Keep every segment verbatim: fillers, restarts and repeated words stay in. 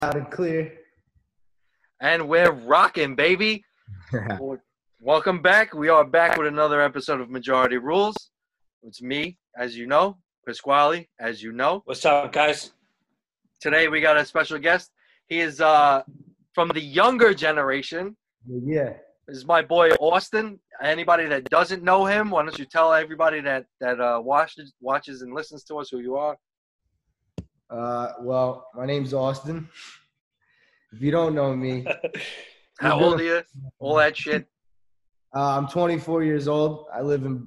Loud and clear. And we're rocking, baby. Welcome back. We are back with another episode of Majority Rules. It's me, as you know, Pasquale, as you know. What's up, guys? Today we got a special guest. He is uh, from the younger generation. Yeah. This is my boy Austin. Anybody that doesn't know him, why don't you tell everybody that that uh, watches watches and listens to us who you are? Uh, well, my name's Austin. If you don't know me, How old are you? All that shit. Uh, I'm twenty-four years old. I live in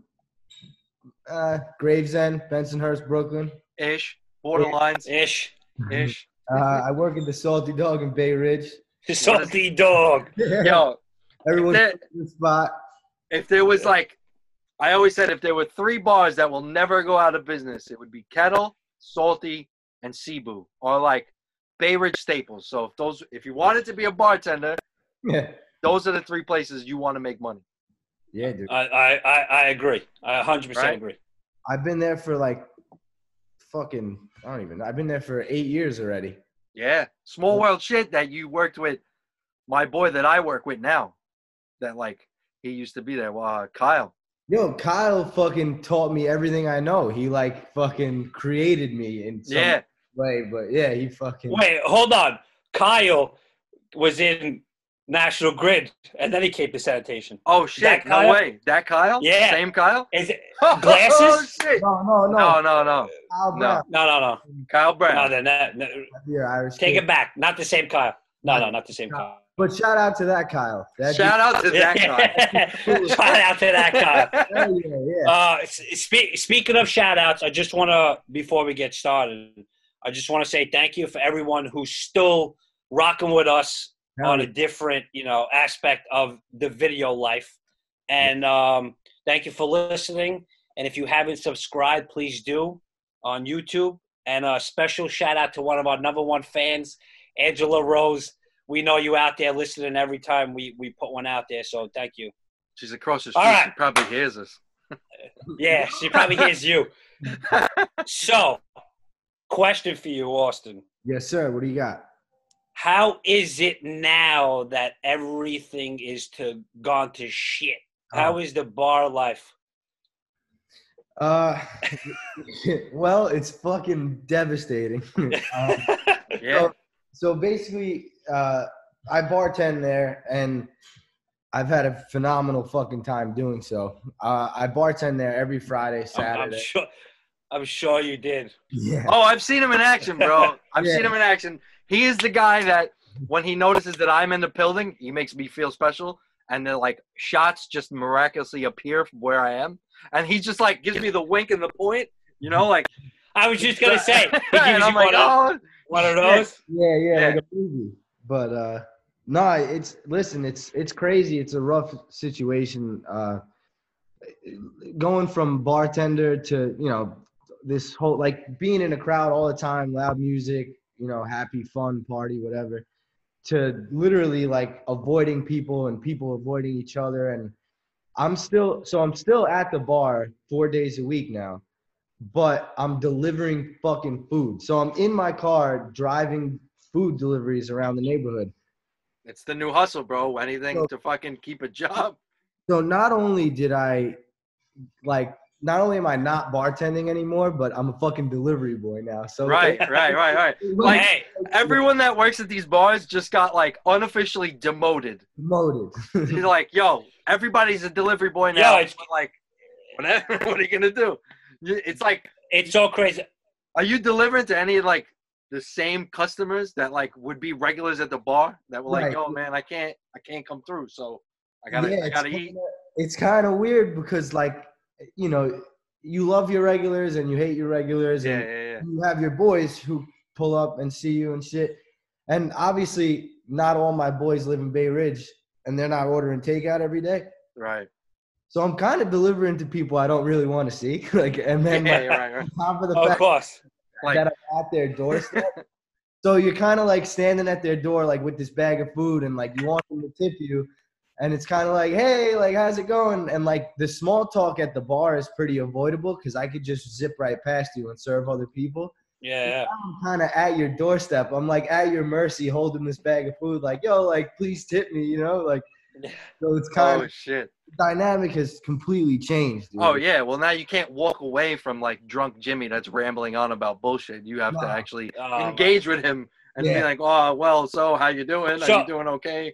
uh, Gravesend, Bensonhurst, Brooklyn. Ish. Borderlines. Ish. Ish. Uh, I work at the Salty Dog in Bay Ridge. The salty dog. Yo, Everyone's if there, the spot. if there was like, I always said if there were three bars that will never go out of business, it would be Kettle, Salty, and Cebu, or like Bay Ridge staples. So if those, if you wanted to be a bartender, Yeah. those are the three places you want to make money. Yeah, dude. I, I, I, I agree. I one hundred percent Right? agree. I've been there for like fucking, I don't even know. I've been there for eight years already. Yeah, small world shit that you worked with. My boy that I work with now, that like he used to be there. Well, uh, Kyle. Yo, Kyle fucking taught me everything I know. He like fucking created me in some Yeah. way, but yeah, he fucking. Wait, hold on. Kyle was in National Grid, and then he came to sanitation. Oh shit! That No Kyle? way. That Kyle? Yeah. Same Kyle? Is it Oh glasses? shit! No, no, no. No, no, no. Kyle No. Brown. No, no, no. Kyle No, Brown. then that, no, You're Irish. take kid. it back. Not the same Kyle. No, no, not the same Kyle. But shout out to that Kyle. That Shout out to that Kyle. Shout out to that Kyle. Hell yeah, yeah. Uh, spe- speaking of shout outs, I just want to, before we get started, I just want to say thank you for everyone who's still rocking with us Hell on yeah. a different, you know, aspect of the video life. And um, thank you for listening. And if you haven't subscribed, please do on YouTube. And a special shout out to one of our number one fans, Angela Rose. We know you out there listening every time we, we put one out there. So thank you. She's across the street. All right. She probably hears us. Yeah, she probably hears you. So, question for you, Austin. Yes, sir. What do you got? How is it now that everything is to gone to shit? How Oh. is the bar life? Uh, well, it's fucking devastating. um, Yeah. so, so basically, uh, I bartend there, and I've had a phenomenal fucking time doing so. Uh, I bartend there every Friday, I'm, I'm Saturday. sure. I'm sure you did. Yeah. Oh, I've seen him in action, bro. I've Yeah. seen him in action. He is the guy that when he notices that I'm in the building, he makes me feel special. And then like shots just miraculously appear from where I am. And he just like gives me the wink and the point, you know, like. I was just gonna say. He gives and you I'm like, one, of, oh. one of those. Yeah, yeah, Yeah. like a movie. But uh no, it's listen, it's it's crazy. It's a rough situation. Uh going from bartender to, you know, this whole like being in a crowd all the time, loud music, you know, happy, fun, party, whatever, to literally like avoiding people and people avoiding each other. And I'm still so I'm still at the bar four days a week now, but I'm delivering fucking food. So I'm in my car driving food deliveries around the neighborhood. It's the new hustle, bro. Anything So- to fucking keep a job. So not only did I, like, not only am I not bartending anymore, but I'm a fucking delivery boy now. So Right, right, right, right. Like, Hey, everyone that works at these bars just got like unofficially demoted. Demoted. He's like, yo, everybody's a delivery boy now. Yo, it's- But, like, whatever. What are you gonna do? It's like, it's so crazy. are you delivering to any like the same customers that like would be regulars at the bar that were like, Right. yo, man, I can't, I can't come through, so I gotta, Yeah, I it's gotta kinda- eat. It's kind of weird because, like, you know, you love your regulars and you hate your regulars, Yeah, and yeah, yeah. you have your boys who pull up and see you and shit. And obviously, not all my boys live in Bay Ridge, and they're not ordering takeout every day. Right. So I'm kind of delivering to people I don't really want to see. Like, and then Yeah, like, right, right. on top of the Of fact course. Like, that I'm at their doorstep. So you're kind of like standing at their door, like with this bag of food, and like you want them to tip you, and it's kind of like, hey, like how's it going? And like the small talk at the bar is pretty avoidable because I could just zip right past you and serve other people. Yeah. I'm kind of at your doorstep. I'm like at your mercy, holding this bag of food. Like, yo, like please tip me. You know, like yeah. so it's kind Oh of shit. dynamic has completely changed. Dude. Oh yeah. Well, now you can't walk away from like drunk Jimmy that's rambling on about bullshit. You have to No. actually Oh, engage with him and Yeah. be like, "Oh, well, so how you doing? Are So- you doing okay?"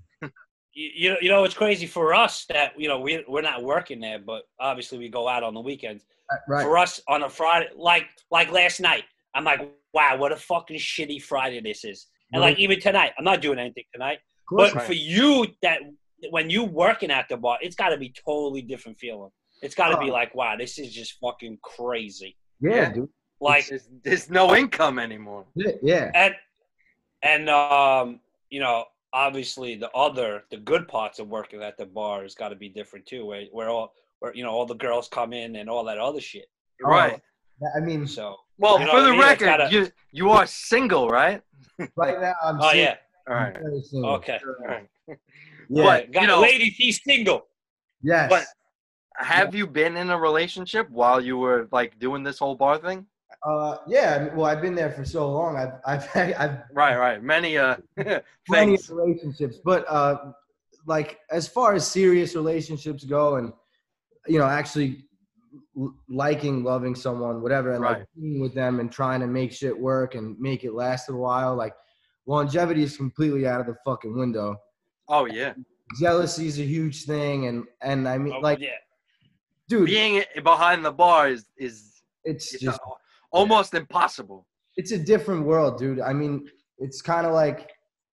You, you know, you know, it's crazy for us that you know we we're not working there, but obviously we go out on the weekends. Right. For us on a Friday, like like last night, I'm like, wow, what a fucking shitty Friday this is. And like even tonight, I'm not doing anything tonight. Of course. But Right. for you, that when you working at the bar, it's got to be totally different feeling. It's got to be Oh. like, wow, this is just fucking crazy. yeah, Yeah. dude. Like, There's, there's no income anymore. Yeah. yeah. and and um, you know, obviously the other, the good parts of working at the bar has got to be different too, where where all where you know all the girls come in and all that other shit. Oh, Right. I mean, So Well, You know for what I the mean? It's record, gotta- you you are single, right? right now I'm. oh single. yeah, All right. I'm very single. okay. All right. Yeah. But, Got you know- ladies, he's single. Yes. But have you been in a relationship while you were like doing this whole bar thing? uh, yeah. I mean, well, I've been there for so long. I've I've I've Right, right. Many uh plenty things. of relationships, but uh, like as far as serious relationships go, and you know, actually l- liking, loving someone, whatever, and Right. like being with them and trying to make shit work and make it last a while, like longevity is completely out of the fucking window. Oh yeah. Jealousy is a huge thing, and and I mean, Oh, like, yeah. dude, Being behind the bar is is it's it's just a- almost impossible. it's a different world, dude. I mean, it's kind of like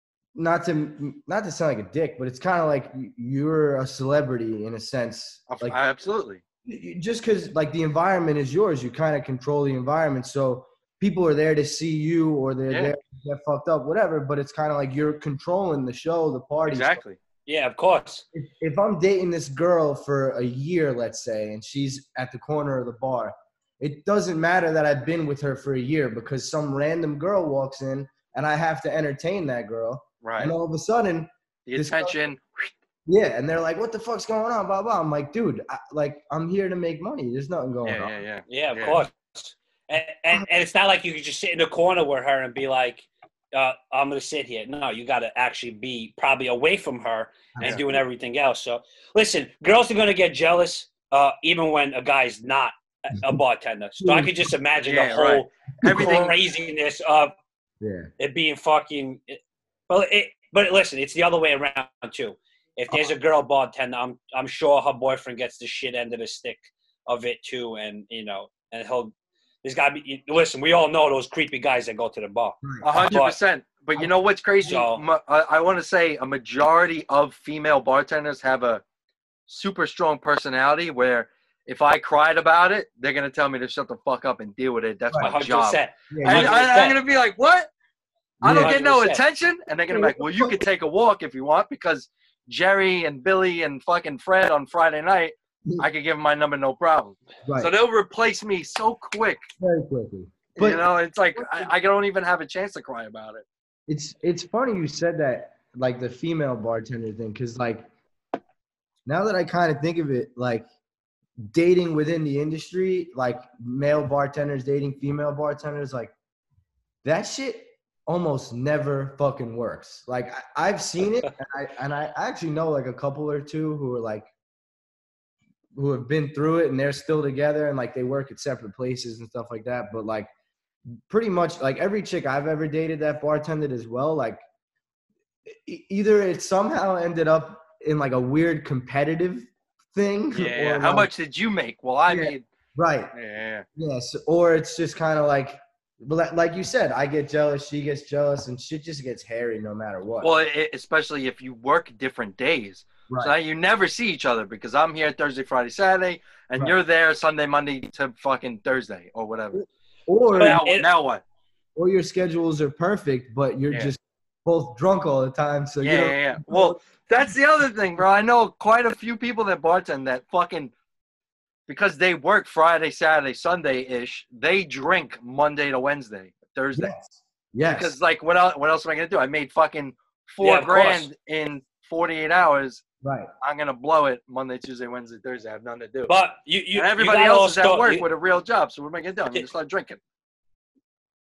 not to not to sound like a dick, but it's kind of like y- you're a celebrity in a sense. Like Absolutely. you- just because like the environment is yours, you kind of control the environment. So people are there to see you, or they're Yeah. there to get fucked up, whatever. But it's kind of like you're controlling the show, the party. Exactly. Yeah, of course. If, if I'm dating this girl for a year, let's say, and she's at the corner of the bar, it doesn't matter that I've been with her for a year because some random girl walks in and I have to entertain that girl. Right. And all of a sudden, The this- attention. yeah, and they're like, "What the fuck's going on?" Blah blah. I'm like, dude, I, like I'm here to make money. There's nothing going Yeah, on. yeah, yeah. Yeah, of Yeah. course. And, and and it's not like you can just sit in the corner with her and be like, uh, "I'm gonna sit here." No, you got to actually be probably away from her and Yeah. doing everything else. So, listen, girls are gonna get jealous, uh, even when a guy's not a- a bartender. So I could just imagine Yeah, the whole right. Everything. craziness of Yeah. it being fucking. Well, it, but listen, it's the other way around too. If there's a girl bartender, I'm I'm sure her boyfriend gets the shit end of the stick of it too, and you know, and he'll. There's gotta be. Listen, we all know those creepy guys that go to the bar. A hundred percent. But you know what's crazy? So- Ma- I, I want to say a majority of female bartenders have a super strong personality where if I cried about it, they're gonna tell me to shut the fuck up and deal with it. That's A my hundred job. percent. Yeah, And yeah. I, I'm gonna be like, what? I don't Yeah. get no one hundred percent. attention, and they're gonna be like, well, you could take a walk if you want because Jerry and Billy and fucking Fred on Friday night, I could give them my number no problem. Right. So they'll replace me so quick. Very quickly. you But- know, it's like I, I don't even have a chance to cry about it. It's it's funny you said that, like the female bartender thing, because like now that I kind of think of it, like dating within the industry, like male bartenders dating female bartenders, like that shit almost never fucking works. Like I, I've seen it, and I and I actually know like a couple or two who are like who have been through it and they're still together and like they work at separate places and stuff like that. But like pretty much like every chick I've ever dated that bartended as well, like e- either it somehow ended up in like a weird competitive thing. Yeah. or How like- much did you make? Well, I Yeah. made. Right. Yeah. Yes. Or it's just kind of like, but like- like you said, I get jealous, she gets jealous, and shit just gets hairy no matter what. Well, it, especially if you work different days. right. So now you never see each other because I'm here Thursday, Friday, Saturday, and Right. you're there Sunday, Monday to fucking Thursday or whatever. or Now, it- now what? or your schedules are perfect, but you're Yeah. just both drunk all the time. So Yeah, you don't, yeah, yeah. Well, that's the other thing, bro. I know quite a few people that bartend that fucking because they work Friday, Saturday, Sunday ish. They drink Monday to Wednesday, Thursday. yes. Yes. Because like, what else? What else am I gonna do? I made fucking four Yeah, of course. grand in forty-eight hours. right. I'm gonna blow it Monday, Tuesday, Wednesday, Thursday. I have nothing to do. But you, you, and everybody you gotta else is at also- work you- with a real job. So what am I gonna do? I'm gonna start drinking.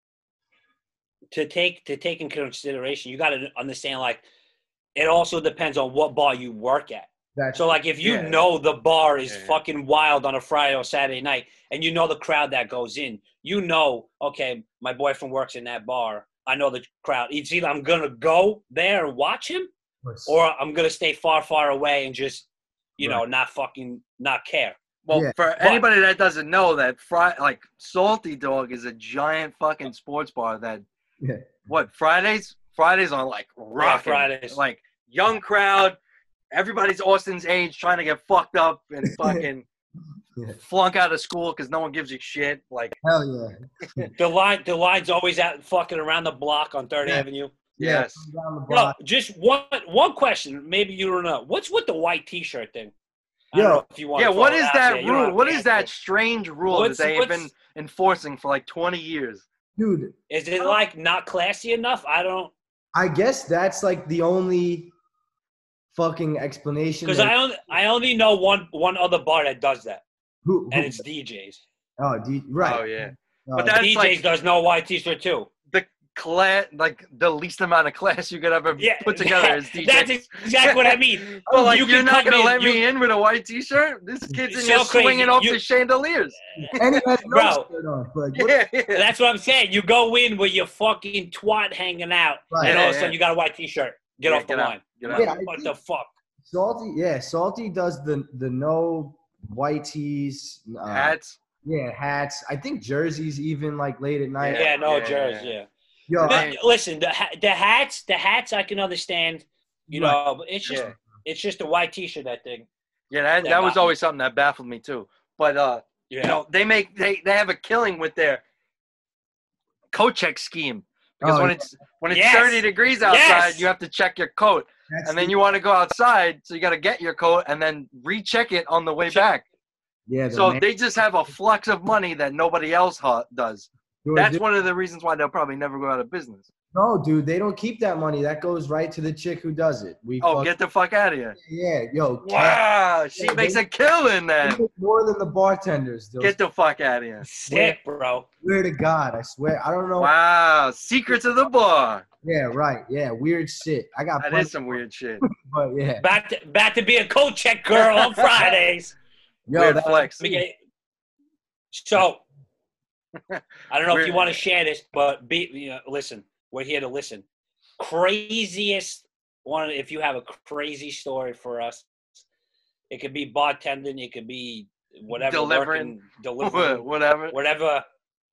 to take to take in consideration, you got to understand like it also depends on what bar you work at. That's So like if you Yeah. know the bar is Yeah, yeah. fucking wild on a Friday or Saturday night, and you know the crowd that goes in, you know, okay, my boyfriend works in that bar. I know the crowd. It's either I'm gonna go there and watch him, or I'm gonna stay far, far away and just, you know, Right. not fucking not care. Well, Yeah. for anybody that doesn't know, that fry like Salty Dog is a giant fucking sports bar that Yeah. what Fridays Fridays are like rocking, Fridays. like young crowd, everybody's Austin's age trying to get fucked up and fucking Yeah. flunk out of school because no one gives a shit. Like Hell yeah. The line, the line's always out fucking around the block on Third Yeah. Avenue. Yeah, yes, come down the No, block. just one one question. Maybe you don't know. What's with the white T-shirt thing? I Yo. don't know if you want yeah. to What throw it is out that there. You don't rule? have What to is answer that it. strange rule What's- that they have what's- been enforcing for like twenty years? Dude, Is it like not classy enough? I don't. I guess that's like the only fucking explanation. Because that- I only I only know one one other bar that does that, who, who, and it's D Js. oh, D, right. Oh yeah, Uh, but that's D Js like does no white T-shirt too. the class, like the least amount of class you could ever Yeah, put together is D Js. that's exactly what I mean. Well, like You you are can not come gonna in, let you- me in with a white T-shirt? This kid's in So here crazy. swinging off You- the chandeliers. and he has no Bro. shirt on. But what- Yeah, yeah. That's what I'm saying. You go in with your fucking twat hanging out, Right. and all of a Yeah, sudden yeah. you got a white T-shirt. Get Yeah, off the get out, line. get What, out. Yeah, I what think- the fuck? Salty, yeah, Salty does the the no white tees, uh, Hats. yeah, hats. I think jerseys even like late at night. Yeah, no, yeah, Jers, yeah. yeah. Yo, But I, listen, the ha- the hats, the hats, I can understand. You Right. know, but it's just Yeah. it's just a white T-shirt. That thing. Yeah, that, That that was got me. always something that baffled me too. But uh, Yeah. you know, they make they, they have a killing with their coat check scheme because Oh, when yeah. it's when it's Yes. thirty degrees outside, Yes. you have to check your coat, that's and then the- you want to go outside, so you got to get your coat and then recheck it on the way Check- back. yeah, the So man- they just have a flux of money that nobody else ha- does. Dude, That's dude, one of the reasons why they'll probably never go out of business. no, dude, they don't keep that money. That goes right to the chick who does it. We Oh, fuck- get the fuck out of here! yeah, yo, Wow, she Yeah, makes they- a killing Cat- then. they make more than the bartenders. Dude. Get the fuck out of here! Sick, bro. Swear to God, I swear. I don't know. Wow, secrets of the bar. Yeah, right. Yeah, weird shit. I got That plenty, is some weird shit. but yeah, Back to back to be a coat check girl on Fridays. yo, Weird that- flex. We get- So, I don't know if Weird. you want to share this, but be you know, listen. We're here to listen. Craziest one. If you have a crazy story for us, it could be bartending. It could be whatever. Delivering. working, delivering, Whatever. whatever.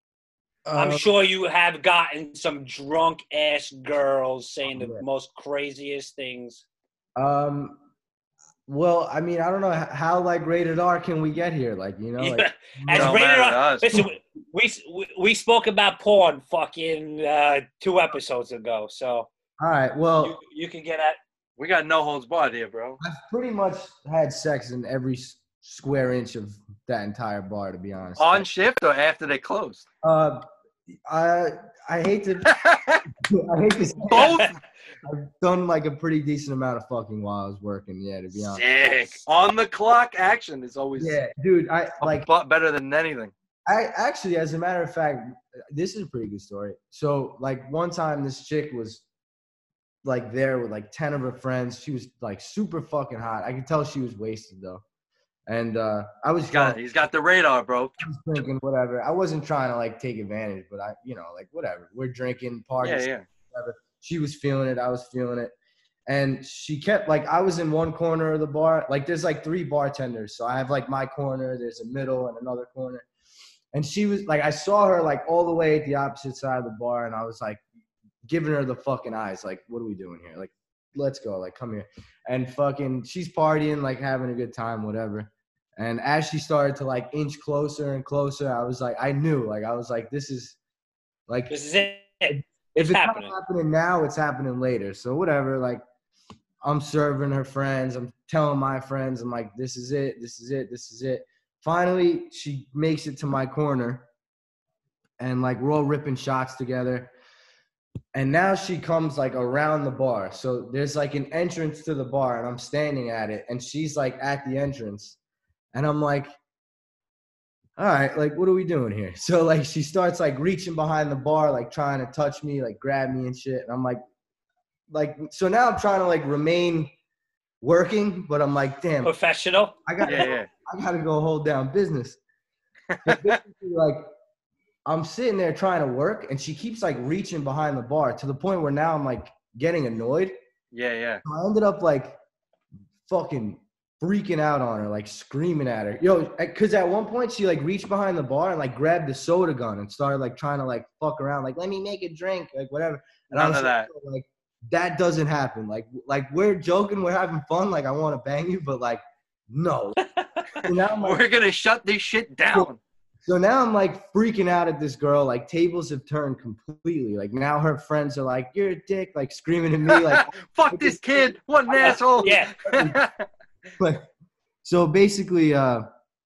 I'm uh, sure you have gotten some drunk ass girls saying the Yeah. most craziest things. Um, well, I mean, I don't know h- how like rated R can we get here? Like, you know, like, Yeah. As Don't rated matter to R, us. listen, we, we we spoke about porn fucking uh, two episodes ago, so all right. Well, you, you can get at. We got no holds barred here, bro. I've pretty much had sex in every s- square inch of that entire bar, to be honest. On shift or after they closed? Uh, I I hate to I hate to say Both. I've done like a pretty decent amount of fucking while I was working. Yeah, to be honest. Sick. On the clock action is always Yeah, dude. I a like. bu- better than anything. I actually, as a matter of fact, this is a pretty good story. So, like, one time this chick was like there with like ten of her friends. She was like super fucking hot. I could tell she was wasted though. And uh, I was He's got, drunk, he's got the radar, bro. I was drinking, whatever. I wasn't trying to like take advantage, but I, you know, like whatever. We're drinking, partying, Yeah, yeah. whatever. She was feeling it. I was feeling it. And she kept like, I was in one corner of the bar. Like there's like three bartenders. So I have like my corner, there's a middle and another corner. And she was like, I saw her like all the way at the opposite side of the bar. And I was like giving her the fucking eyes. Like, what are we doing here? Like, let's go. Like, come here. And fucking, she's partying, like having a good time, whatever. And as she started to like inch closer and closer, I was like, I knew, like, I was like, this is like, This is it. if It's it's happening. not happening now, it's happening later. So whatever, like I'm serving her friends. I'm telling my friends, I'm like, this is it. This is it. This is it. Finally, she makes it to my corner and like we're all ripping shots together. And now she comes like around the bar. So there's like an entrance to the bar and I'm standing at it and she's like at the entrance. And I'm like, all right, like, what are we doing here? So, like, she starts, like, reaching behind the bar, like, trying to touch me, like, grab me and shit. And I'm like, like, so now I'm trying to, like, remain working, but I'm like, damn, Professional. I got Yeah, yeah. I got to go hold down business. But basically, like, I'm sitting there trying to work, and she keeps, like, reaching behind the bar to the point where now I'm, like, getting annoyed. Yeah, yeah. So I ended up, like, fucking freaking out on her, like, screaming at her. Yo, because at one point, she, like, reached behind the bar and, like, grabbed the soda gun and started, like, trying to, like, fuck around. Like, let me make a drink, like, whatever. And None I was of that. like, that doesn't happen. Like, like we're joking, we're having fun. Like, I want to bang you, but, like, no. So now I'm like, We're going to shut this shit down. So now I'm like freaking out at this girl. Like tables have turned completely. Like now her friends are like, "You're a dick!" Like screaming at me. Like, fuck this kid. What an asshole. Yeah. But so basically, uh,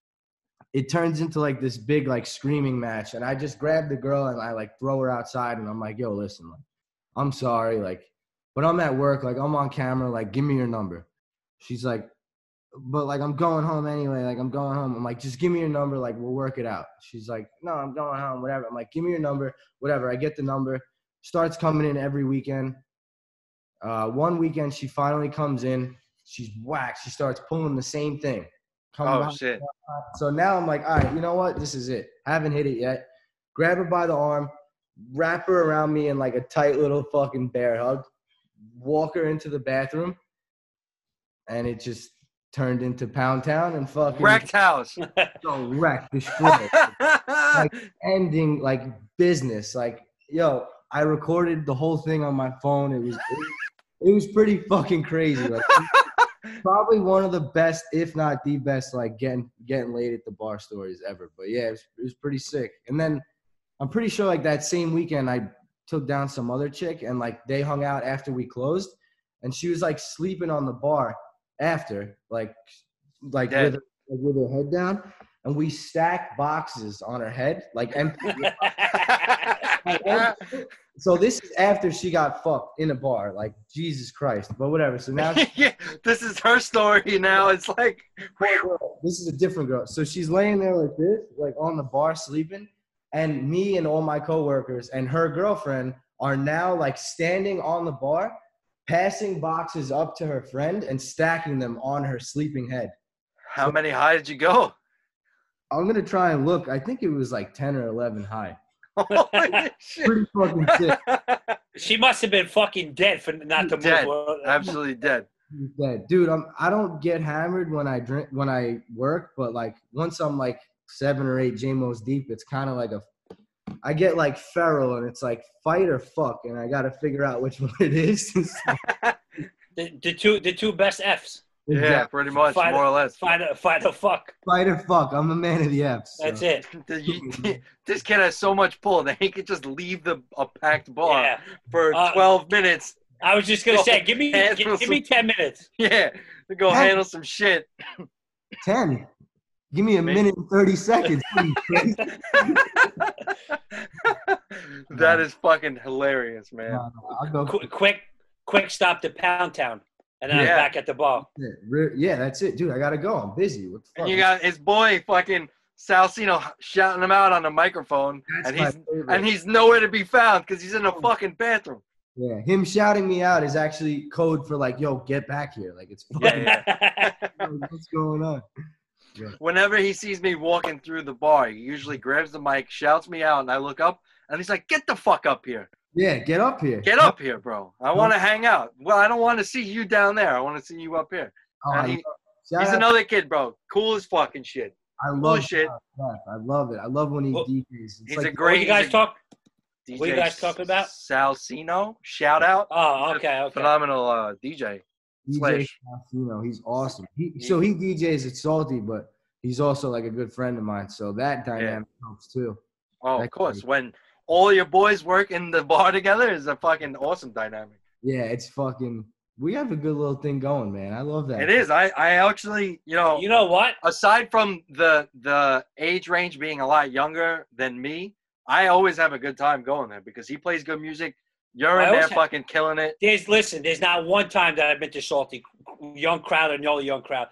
it turns into like this big like screaming match. And I just grab the girl and I like throw her outside. And I'm like, "Yo, listen, like, I'm sorry, like, but I'm at work. Like I'm on camera. Like, give me your number." She's like, but like I'm going home anyway. Like I'm going home. I'm like, just give me your number. Like we'll work it out. She's like, no, I'm going home. Whatever. I'm like, give me your number. Whatever. I get the number. Starts coming in every weekend. Uh, one weekend she finally comes in. She's whacked. She starts pulling the same thing. Coming Oh, behind- shit. So now I'm like, all right, you know what? This is it. I haven't hit it yet. Grab her by the arm, wrap her around me in like a tight little fucking bear hug, walk her into the bathroom, and it just turned into Pound Town and fucking Wrecked house. so wrecked, destroyed, like ending like business. Like, yo, I recorded the whole thing on my phone. It was, it was, it was pretty fucking crazy. Like, probably one of the best, if not the best, like getting getting laid at the bar stories ever. But yeah, it was, it was pretty sick. And then I'm pretty sure like that same weekend I took down some other chick and like they hung out after we closed, and she was like sleeping on the bar after, like, like with her, like, with her head down, and we stacked boxes on her head, like empty. So this is after she got fucked in a bar, like Jesus Christ. But whatever. So now Yeah, this is her story now. It's like, this is a different girl. So she's laying there like this, like on the bar sleeping, and me and all my coworkers and her girlfriend are now like standing on the bar, passing boxes up to her friend and stacking them on her sleeping head. how many high did you go? I'm gonna try and look. I think it was like ten or eleven high. Holy shit. Pretty fucking sick. She must have been fucking dead for not to Dead. move. Absolutely dead. Yeah, dude, I'm I don't get hammered when I drink when I work, but like once I'm like seven or eight J M Os deep, it's kind of like a I get like feral, and it's like fight or fuck, and I got to figure out which one it is. The, the two the two best Fs. Yeah, Exactly. pretty much, Fight, more or less. Fight or, fight or fuck. Fight or fuck. I'm a man of the F's. So. That's it. You- this kid has so much pull that he could just leave the a packed bar Yeah. for Uh, twelve minutes. I was just gonna Go say, give me handle give, give me some- ten minutes. Yeah, to go Yeah. handle some shit. Ten. Give me a Me- minute and thirty seconds. That is fucking hilarious, man. No, no, I'll go. Qu- quick quick stop to Pound Town, and then I'm Yeah. back at the bar. Yeah, that's it, dude. I gotta go. I'm busy. What the fuck? And you got his boy fucking Salcino shouting him out on the microphone, That's and my he's favorite. and he's nowhere to be found because he's in a fucking bathroom. Yeah, him shouting me out is actually code for like, "Yo, get back here!" Like it's fucking. Yeah, What's going on? Whenever he sees me walking through the bar, he usually grabs the mic, shouts me out, and I look up, and he's like, "Get the fuck up here! Yeah, get up here. Get up here, bro! I want to hang out. Well, I don't want to see you down there. I want to see you up here." Oh, And I, he- love, shout He's out- another kid, bro. Cool as fucking shit. I cool love as shit. that. I love it. I love when he Well, D Js. It's He's like, a great. What you guys he's a talk? D J what you guys talking about? Salcino, shout out. Oh, He's a okay, okay. Phenomenal uh, D J. D J Slash. Salcino, he's awesome. He, so he D Js at Salty, but he's also like a good friend of mine. So that dynamic helps too. Oh, That of course. guy. When all your boys work in the bar together is a fucking awesome dynamic. Yeah, it's fucking. We have a good little thing going, man. I love that. It is. I, I actually, you know, You know what? aside from the the age range being a lot younger than me, I always have a good time going there because he plays good music. You're I in there always have- fucking killing it. There's listen. There's not one time that I've been to Salty, young crowd or no young crowd.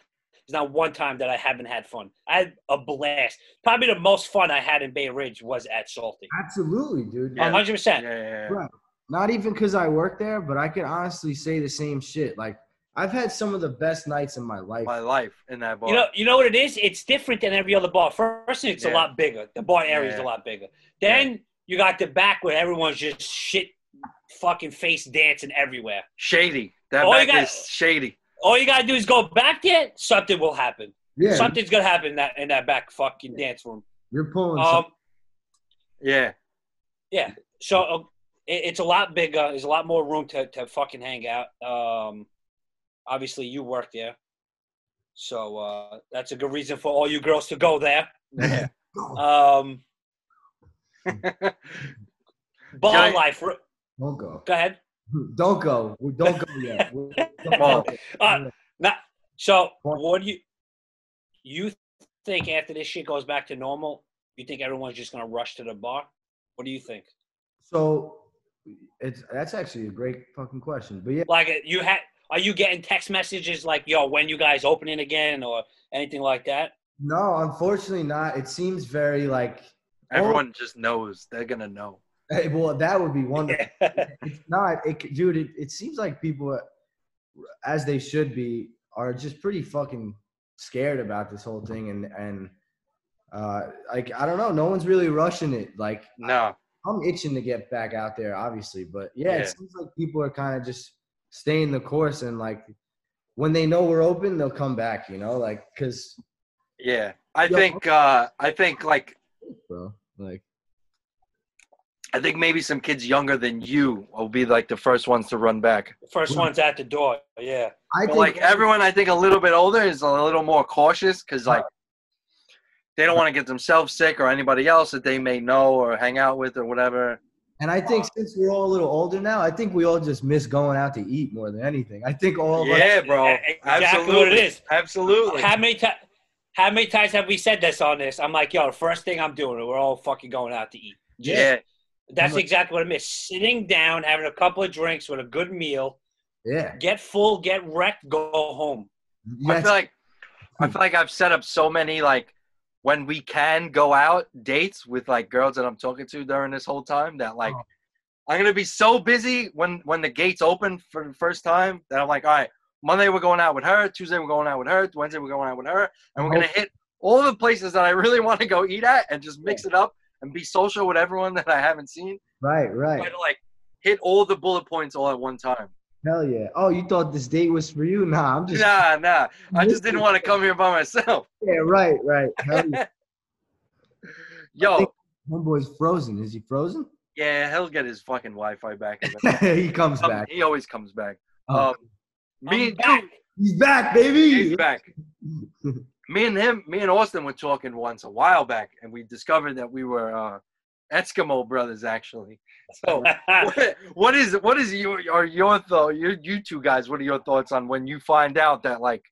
there's not one time that I haven't had fun. I had a blast. Probably the most fun I had in Bay Ridge was at Salty. Absolutely, dude. Yeah. one hundred percent. Yeah, yeah, yeah. Right. Not even because I work there, but I can honestly say the same shit. Like, I've had some of the best nights in my life. My life in that bar. You know, you know what it is? It's different than every other bar. First, it's Yeah. a lot bigger. The bar area is Yeah. a lot bigger. Then you got the back where everyone's just shit, fucking face dancing everywhere. Shady. That All you back got- is shady. All you gotta do is go back there. Something will happen. Yeah, Something's gonna happen in that in that back fucking dance room. you're pulling. Um, Yeah. yeah. So uh, it, it's a lot bigger. There's a lot more room to to fucking hang out. Um, obviously you work there, so uh, that's a good reason for all you girls to go there. Yeah. Um, bar Yeah. life. r- Don't go. Go ahead. Don't go. Don't go yet. Don't Well, go. Uh, Now, so what do you you think after this shit goes back to normal? You think everyone's just gonna rush to the bar? What do you think? So it's that's actually a great fucking question. But yeah, Like, you had, are you getting text messages like, "Yo, when you guys opening again" or anything like that? no, unfortunately not. It seems very like Everyone just knows. They're gonna know. Hey, well, that would be wonderful. It's not, it, dude. It, it seems like people, as they should be, are just pretty fucking scared about this whole thing, and and uh, like I don't know, no one's really rushing it. Like No. I'm itching to get back out there, obviously, but yeah, Yeah. it seems like people are kind of just staying the course, and like when they know we're open, they'll come back. You know, like because, Yeah. I Yo. think. Uh, I think like. bro, like. I think maybe some kids younger than you will be like the first ones to run back. First one's at the door. Yeah. I But think like everyone, I think a little bit older is a little more cautious because like they don't want to get themselves sick or anybody else that they may know or hang out with or whatever. And I think since we're all a little older now, I think we all just miss going out to eat more than anything. I think all of us. Yeah, bro. Exactly Absolutely. what it is. Absolutely. How many times? How many times have we said this on this? I'm like, yo, the first thing I'm doing, we're all fucking going out to eat. Just- Yeah. That's I'm like- exactly what I miss. Sitting down, having a couple of drinks with a good meal, Yeah. get full, get wrecked, go home. I Yes. feel like I feel like I've set up so many like when we can go out dates with like girls that I'm talking to during this whole time that like Oh. I'm gonna be so busy when when the gates open for the first time that I'm like, all right, Monday we're going out with her, Tuesday we're going out with her, Wednesday we're going out with her, and we're gonna hit all the places that I really want to go eat at and just mix it up and be social with everyone that I haven't seen. Right, Try right. to like hit all the bullet points all at one time. Hell yeah. Oh, you thought this date was for you? Nah, I'm just. Nah, nah. I just didn't want to come here by myself. Yeah, right, right. Hell yeah. Yo, Homeboy's frozen. Is he frozen? yeah, he'll get his fucking Wi-Fi back. he comes Um, back. He always comes back. Oh, Um, me I'm and back. he's back, baby. he's back. Me and him, me and Austin were talking once a while back, and we discovered that we were uh, Eskimo brothers, actually. So, what, what is what is your or your thought? You you two guys, what are your thoughts on when you find out that like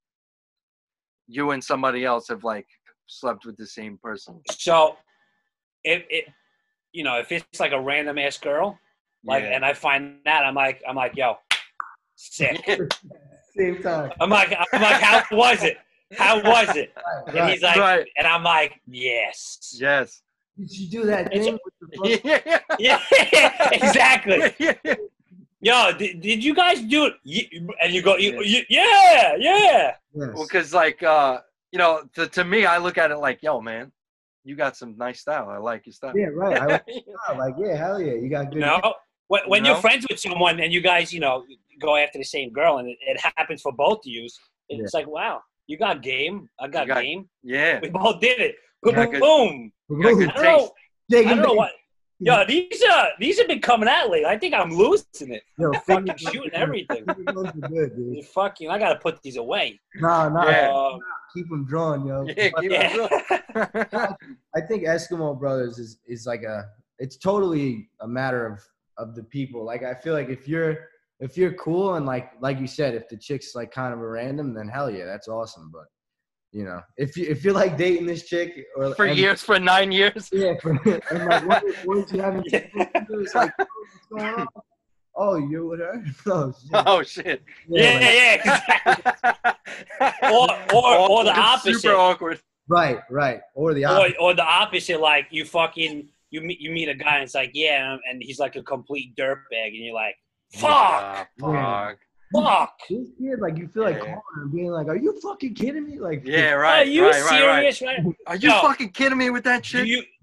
you and somebody else have like slept with the same person? So, if it, you know, if it's like a random ass girl, like, Yeah. and I find that, I'm like, I'm like, yo, sick. Same time. I'm like, I'm like, how was it? How was it? Right, And he's like, Right. and I'm like, yes. Yes. Did you do that It's- thing with the fuck- Yeah. Yeah, exactly. Yeah. Yo, did, did you guys do it? You, and you go, you, you, yeah, yeah. Yes. Well, because like uh, you know, to, to me, I look at it like, yo, man, you got some nice style. I like your style. Yeah, right. I was like, yeah, hell yeah, you got good. You know, when, when You you're know? friends with someone and you guys, you know, go after the same girl and it, it happens for both of you, it's like, wow, you got game. I got, You got- game. Yeah. We both did it. Boom, got good- boom. You got good I don't know. taste. I Digging don't know back. what. Yo, these uh these have been coming out lately. I think I'm losing it. Yo, Fucking finger shooting guns- everything. finger guns are good, dude. You fucking, I gotta put these away. No, no, Yeah. Uh, keep them drawn, yo. Yeah, But, keep uh, it real. I think Eskimo Brothers is is like a. It's totally a matter of of the people. Like I feel like if you're if you're cool and like like you said, if the chick's like kind of a random, then hell yeah, that's awesome. But you know, if you if you're like dating this chick or For and- years, for nine years. yeah, for, and like what, what you haven't, it's like, what's going on? Oh, you're with her? Oh shit. Oh shit. Yeah, like- yeah, exactly. or or or the Awkward, opposite. Super awkward. Right, right. Or the Or opposite. or the opposite, like you fucking you meet you meet a guy and it's like, yeah, and he's like a complete dirtbag, and you're like, fuck, Ah, Yeah. fuck. fuck. This kid, like you feel like Yeah. calling her and being like, "Are you fucking kidding me?" Like, Yeah, Are right. you right, right, right. serious, right? Are you Yo, fucking kidding me with that Do shit? you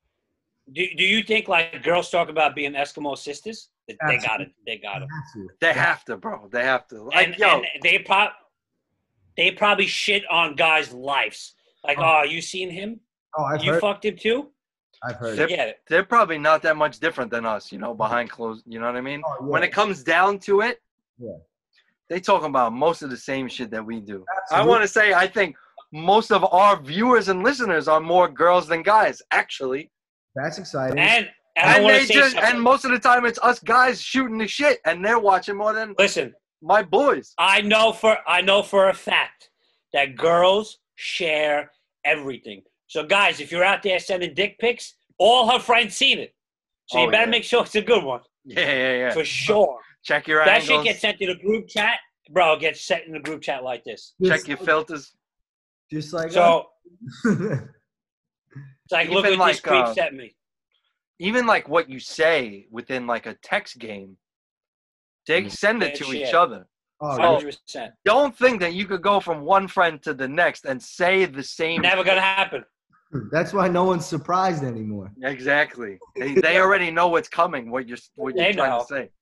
do, do you think like girls talk about being Eskimo sisters? They, they got it. They got it. They have to, bro. They have to. Like, And, yo, and they pro- they probably shit on guys' lives. Like, Oh. oh, you seen him? Oh, I've You heard. fucked him too? I've heard. They're- it. Get it. they're probably not that much different than us, you know, behind closed. You know what I mean? Oh, yeah. When it comes down to it, Yeah. they talk about most of the same shit that we do. I Absolutely. want to say, I think most of our viewers and listeners are more girls than guys, actually. That's exciting. And and, I And want they to say just, something. and most of the time, it's us guys shooting the shit, and they're watching more than Listen, my boys. I know for I know for a fact that girls share everything. So guys, if you're out there sending dick pics, all her friends seen it. So you Oh, better yeah. make sure it's a good one. Yeah, yeah, yeah. For sure. Check your That angles. shit gets sent to the group chat. Bro, it gets sent in the group chat like this. Check Just your like- filters. Just like So us. it's like, look Even what this like, creep uh, sent me. Even like what you say within like a text game, they send it Bad to shit. each other. oh, Oh. yeah. one hundred percent. Don't think that you could go from one friend to the next and say the same. Never gonna happen. That's why no one's surprised anymore. Exactly. They, they already know what's coming. What you're what you're They trying know. to say.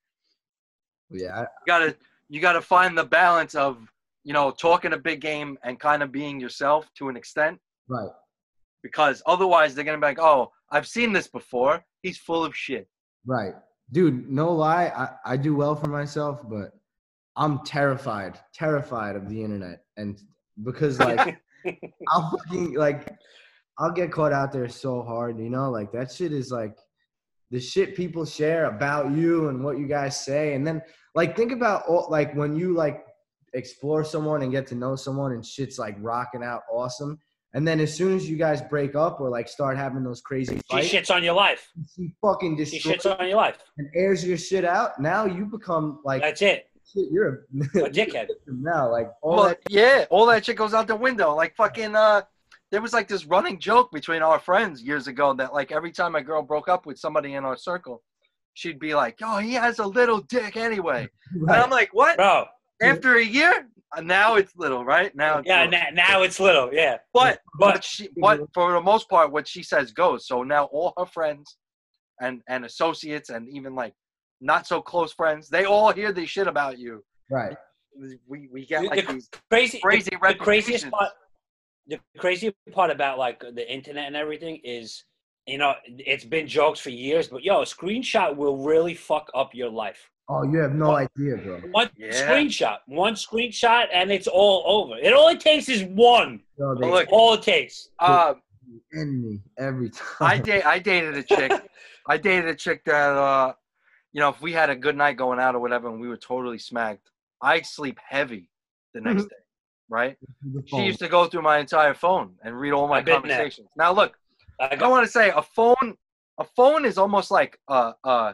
Yeah. I- You gotta you gotta find the balance of, you know, talking a big game and kind of being yourself to an extent, Right. because otherwise they're gonna be like, oh, I've seen this before. He's full of shit. Right. Dude, no lie, I, I do well for myself, but I'm terrified, terrified of the internet. And because like I'll fucking like I'll get caught out there so hard, you know, like that shit is like the shit people share about you and what you guys say. And then like think about all, like when you like explore someone and get to know someone and shit's like rocking out awesome. And then as soon as you guys break up or like start having those crazy She fights, shits on your life. she fucking She destroys shits on your life. and airs your shit out. Now you become like That's it. shit, you're a, A dickhead. now. Like all Well, that yeah, all that shit goes out the window. Like fucking uh there was like this running joke between our friends years ago that like every time a girl broke up with somebody in our circle, she'd be like, "Oh, he has a little dick anyway." And I'm like, "What?" Bro. After a year? Uh, Now it's little, right? Now it's Yeah, little. now, now it's little. Yeah. But But- but she but for the most part what she says goes. So now all her friends and and associates and even like not so close friends, they all hear this shit about you. right. We we get The- like the these Crazy. crazy the, the craziest reputations. part. The crazy part about like the internet and everything is, you know, it's been jokes for years, but yo, a screenshot will really fuck up your life. Oh, you have no idea, bro. One Yeah. screenshot, one screenshot, and it's all over. It all it takes is one. Yo, they Oh, look. All it takes. Uh, end me every time. I date I dated a chick. I dated a chick that uh, you know, if we had a good night going out or whatever, and we were totally smacked, I sleep heavy the next day, right? The She phone. used to go through my entire phone and read all my I've been there. conversations. Now look, I I got, want to say a phone. A phone is almost like uh uh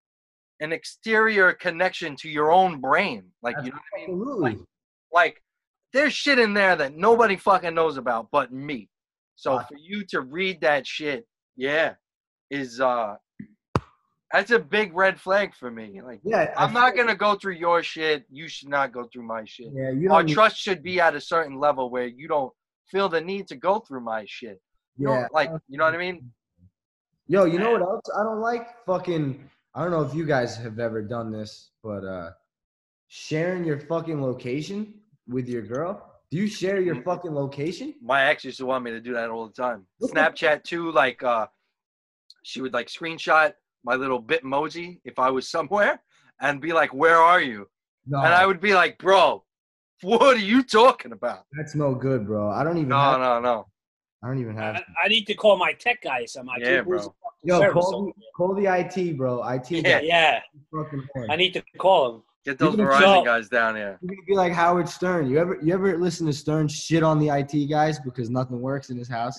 an exterior connection to your own brain. Like you know what I mean? Absolutely. Like there's shit in there that nobody fucking knows about but me. So Right. for you to read that shit, yeah, is uh that's a big red flag for me. Like Yeah, I I'm not feel- gonna go through your shit. You should not go through my shit. Yeah, you Our don't. need- trust should be at a certain level where you don't feel the need to go through my shit. You yeah, don't, like you know what I mean? Yo, you know what else I don't like? Fucking, I don't know if you guys have ever done this, but uh sharing your fucking location with your girl. Do you share your Mm-hmm. fucking location? My ex used to want me to do that all the time. What the- Snapchat too, like uh she would like screenshot my little Bitmoji if I was somewhere and be like, "Where are you?" No, And I would be like, "Bro, what are you talking about?" that's no good, bro. I don't even No, have. no, no. I don't even have. I, I need to call my tech guy or something. I Yeah, can't lose bro. the fucking Yo, service call over the, call the I T, bro. I T. Yeah. here. Yeah, Fucking I need to call him. Get those You're Verizon gonna So- guys down here. You're gonna be like Howard Stern. You ever you ever listen to Stern shit on the I T guys because nothing works in his house?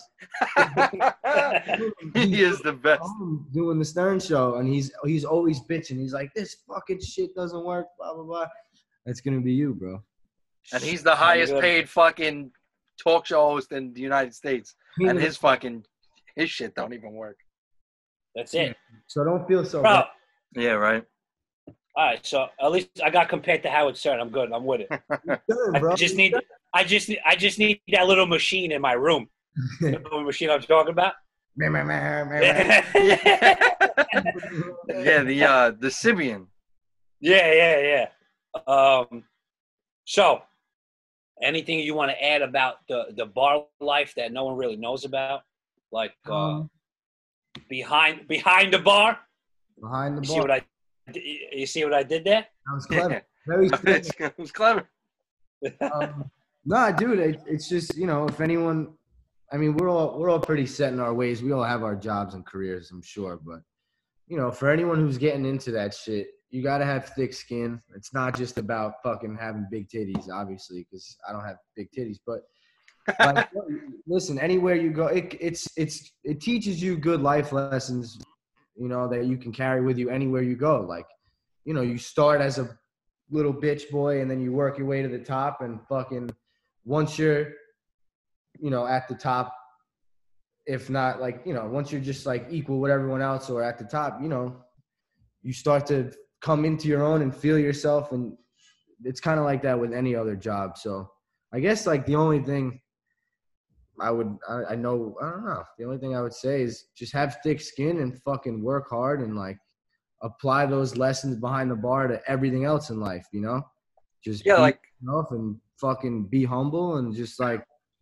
He is the best. Home doing the Stern show, and he's he's always bitching. He's like, "This fucking shit doesn't work." Blah blah blah. That's gonna be you, bro. And he's the highest paid fucking talk show host in the United States. And his fucking his shit don't even work. That's it, So don't feel so bro. bad. Yeah, right. All right, so at least I got compared to Howard Stern. I'm good. I'm with it. Stern, I bro. just need, I just, need, I just need that little machine in my room. The little machine I'm talking about. Meh, meh, meh, meh, meh. yeah, Yeah, the uh the Sibian. yeah, yeah. Um, so, anything you want to add about the the bar life that no one really knows about, like uh, Um, behind behind the bar? behind the You see bar. what I, you see what I did there? That was clever. Very clever. It's, it was clever. um, nah, dude, it, it's just, you know, if anyone, I mean, we're all we're all pretty set in our ways. We all have our jobs and careers, I'm sure, but you know, for anyone who's getting into that shit, you gotta have thick skin. It's not just about fucking having big titties, obviously, because I don't have big titties. But like, listen, anywhere you go, it, it's it's it teaches you good life lessons, you know, that you can carry with you anywhere you go. Like, you know, you start as a little bitch boy, and then you work your way to the top, and fucking once you're, you know, at the top, if not like, you know, once you're just like equal with everyone else or at the top, you know, you start to come into your own and feel yourself, and it's kind of like that with any other job. So I guess like the only thing I would, I, I know, I don't know. The only thing I would say is just have thick skin and fucking work hard and like apply those lessons behind the bar to everything else in life, you know? Just Yeah, be like yourself and fucking be humble and just like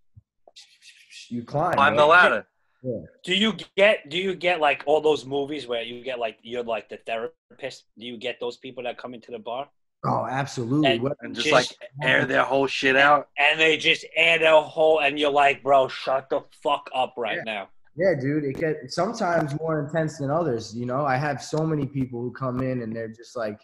you climb. climb the bro. ladder. Do you get do you get like all those movies where you get like you're like the therapist? Do you get those people that come into the bar Oh, absolutely. And- What- And just, Just- like air their whole shit out. and they just add a whole and you're like, bro, shut the fuck up right Yeah. now. Yeah, dude, it gets sometimes more intense than others. You know, I have so many people who come in and they're just like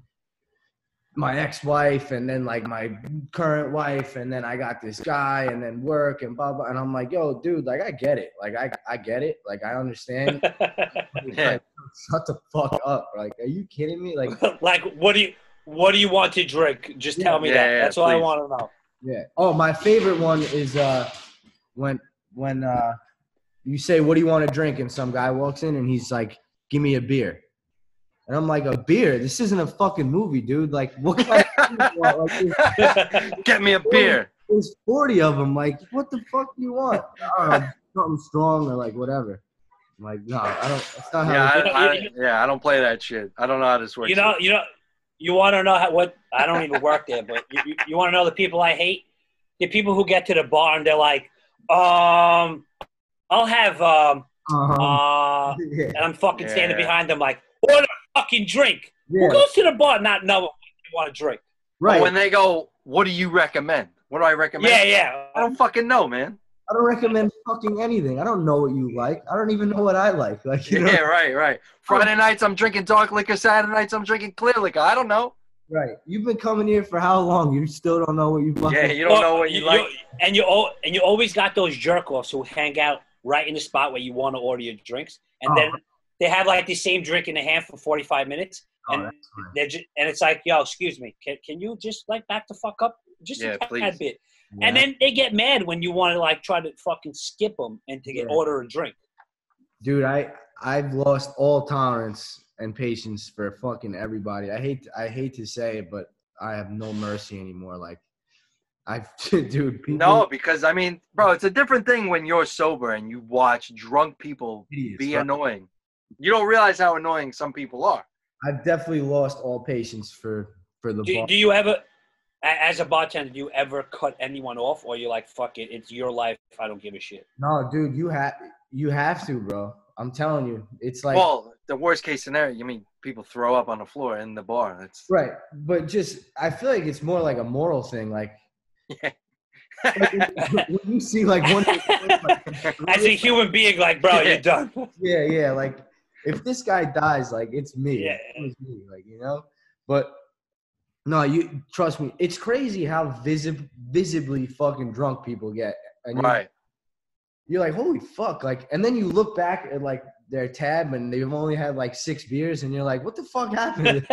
my ex-wife, and then like my current wife, and then I got this guy, and then work and blah blah. And I'm like, yo, dude, like I get it, like I I get it, like I understand. It's Yeah. like, shut the fuck up. Like, are you kidding me? Like, Like, what do you what do you want to drink? Just Yeah. tell me Yeah, that. yeah, That's all I please. want to know. yeah. Oh, my favorite one is uh when when uh you say, what do you want to drink? And some guy walks in and he's like, give me a beer. And I'm like, a beer? This isn't a fucking movie, dude. Like, what kind of beer do you want? Like, there's, Get me a beer. there's forty of them. Like, what the fuck do you want? I don't know, something strong or like whatever. I'm like, no, I don't. That's not how. Yeah, it- I, I, yeah, I don't play that shit. I don't know how this works. You know, you know, you want to know how, what? I don't even work there, but you, you, you want to know the people I hate? The people who get to the bar and they're like, um, I'll have um, um, uh, yeah, and I'm fucking standing Yeah. behind them like, order a fucking drink. yeah, Who goes to the bar not knowing what you want to drink? right. But when they go, what do you recommend? What do I recommend? Yeah, yeah. I don't fucking know, man. I don't recommend fucking anything. I don't know what you like. I don't even know what I like. Like, you know, Yeah, right, right. Friday nights I'm drinking dark liquor. Saturday nights I'm drinking clear liquor. I don't know. right. You've been coming here for how long? You still don't know what you fucking. Yeah, you don't know what you like. and you al- and you always got those jerk offs who hang out right in the spot where you want to order your drinks, and Oh. then they have like the same drink in the hand for forty-five minutes, Oh, and that's fine. they're just, and it's like, yo, excuse me, can can you just like back the fuck up just Yeah, a tad please. bit? Yeah. And then they get mad when you want to like try to fucking skip them and to get Yeah. order a drink. Dude, I I've lost all tolerance and patience for fucking everybody. I hate I hate to say it, but I have no mercy anymore. Like, I've dude, people. No, because I mean, bro, it's a different thing when you're sober and you watch drunk people Idiots, be right? annoying. You don't realize how annoying some people are. I've definitely lost all patience for for the Do, bar. do you ever, a- as a bartender, do you ever cut anyone off, or you like, fuck it, it's your life, I don't give a shit? No, dude, you have you have to, bro. I'm telling you, it's like Well, the worst case scenario, you mean people throw up on the floor in the bar. That's right, but just I feel like it's more like a moral thing. Like, like when you see like one, As a human being, like, bro, Yeah. you're done. yeah, yeah, like if this guy dies, like it's me, Yeah. it's me, like you know. But No, you trust me. It's crazy how visib- visibly fucking drunk people get, and you're, Right. you're like, holy fuck! Like, and then you look back at like their tab, and they've only had like six beers, and you're like, what the fuck happened?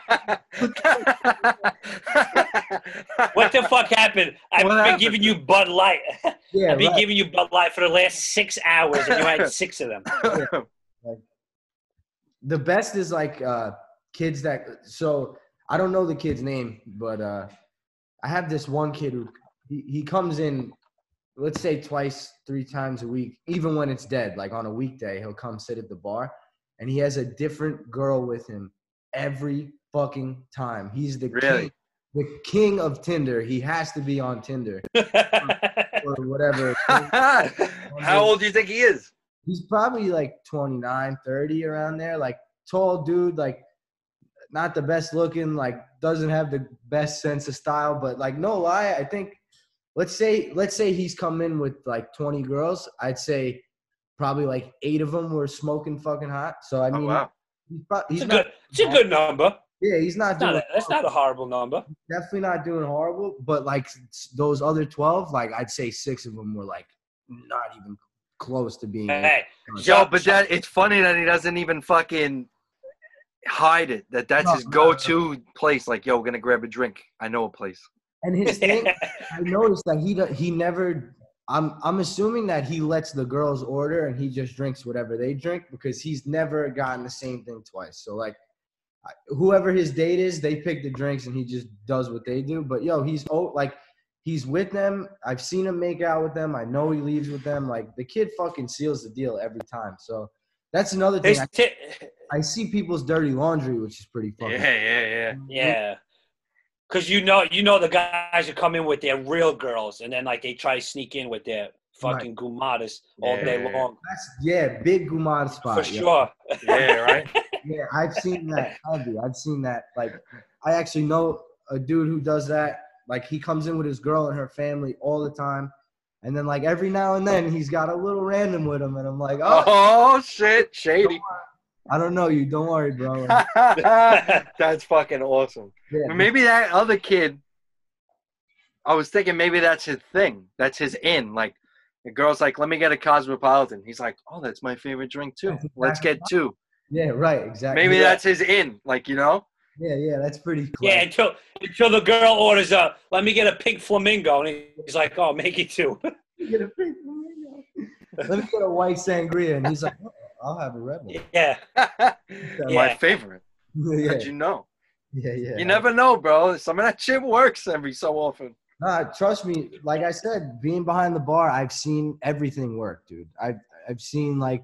What the fuck happened? I've What been happened? giving you Bud Light. Yeah, I've been right. giving you Bud Light for the last six hours, and you had six of them. The best is like uh, kids that. So I don't know the kid's name, but uh, I have this one kid who he, he comes in, let's say twice, three times a week, even when it's dead. Like on a weekday, he'll come sit at the bar, and he has a different girl with him every fucking time. He's the Really? king, the king of Tinder. He has to be on Tinder or whatever. How old do you think he is? He's probably like twenty-nine, thirty around there. Like tall dude, like not the best looking, like doesn't have the best sense of style, but like no lie, I think let's say let's say he's come in with like twenty girls. I'd say probably like eight of them were smoking fucking hot. So I Oh mean, wow. he's, pro- he's It's a not. good, it's a good number. Yeah, he's not It's doing. not a, that's not a horrible number. Definitely not doing horrible, but like those other twelve, like I'd say six of them were like not even close to being. Hey, Yo, but that it's funny that he doesn't even fucking hide it. That that's his go-to place. Like, yo, we're gonna grab a drink. I know a place. And his thing, I noticed that he do- he never. I'm I'm assuming that he lets the girls order and he just drinks whatever they drink because he's never gotten the same thing twice. So like, I- whoever his date is, they pick the drinks and he just does what they do. But yo, he's oh like he's with them. I've seen him make out with them. I know he leaves with them. Like the kid fucking seals the deal every time. So that's another thing. His I, ti- I see people's dirty laundry, which is pretty Yeah, fucking. yeah, yeah. yeah. Because you know, you know the guys who come in with their real girls, and then like they try to sneak in with their fucking gumadas all Yeah, day yeah, yeah. long. That's yeah, big Gumad spot. For yeah. sure. Yeah, right. Yeah, I've seen that heavy. I've seen that. Like, I actually know a dude who does that. Like, he comes in with his girl and her family all the time. And then, like, every now and then, he's got a little random with him. And I'm like, oh, Oh shit, shady. I don't know you. Don't worry, bro. That's fucking awesome. Yeah, Maybe that other kid, I was thinking maybe that's his thing. That's his in. Like, the girl's like, let me get a Cosmopolitan. He's like, oh, that's my favorite drink too. That's Let's get two. yeah, right, exactly. Maybe yeah, that's his in. Like, you know? yeah, yeah, that's pretty clever. Yeah, until until the girl orders a, let me get a pink flamingo, and he's like, oh, make it two. Get a pink flamingo. Let me get a white sangria. And he's like, oh, I'll have a Red Bull. Yeah, My Yeah. favorite. yeah, How'd you know? yeah, yeah. You never know, bro. Some of that shit works every so often. Nah, trust me. Like I said, being behind the bar, I've seen everything work, dude. I've I've seen like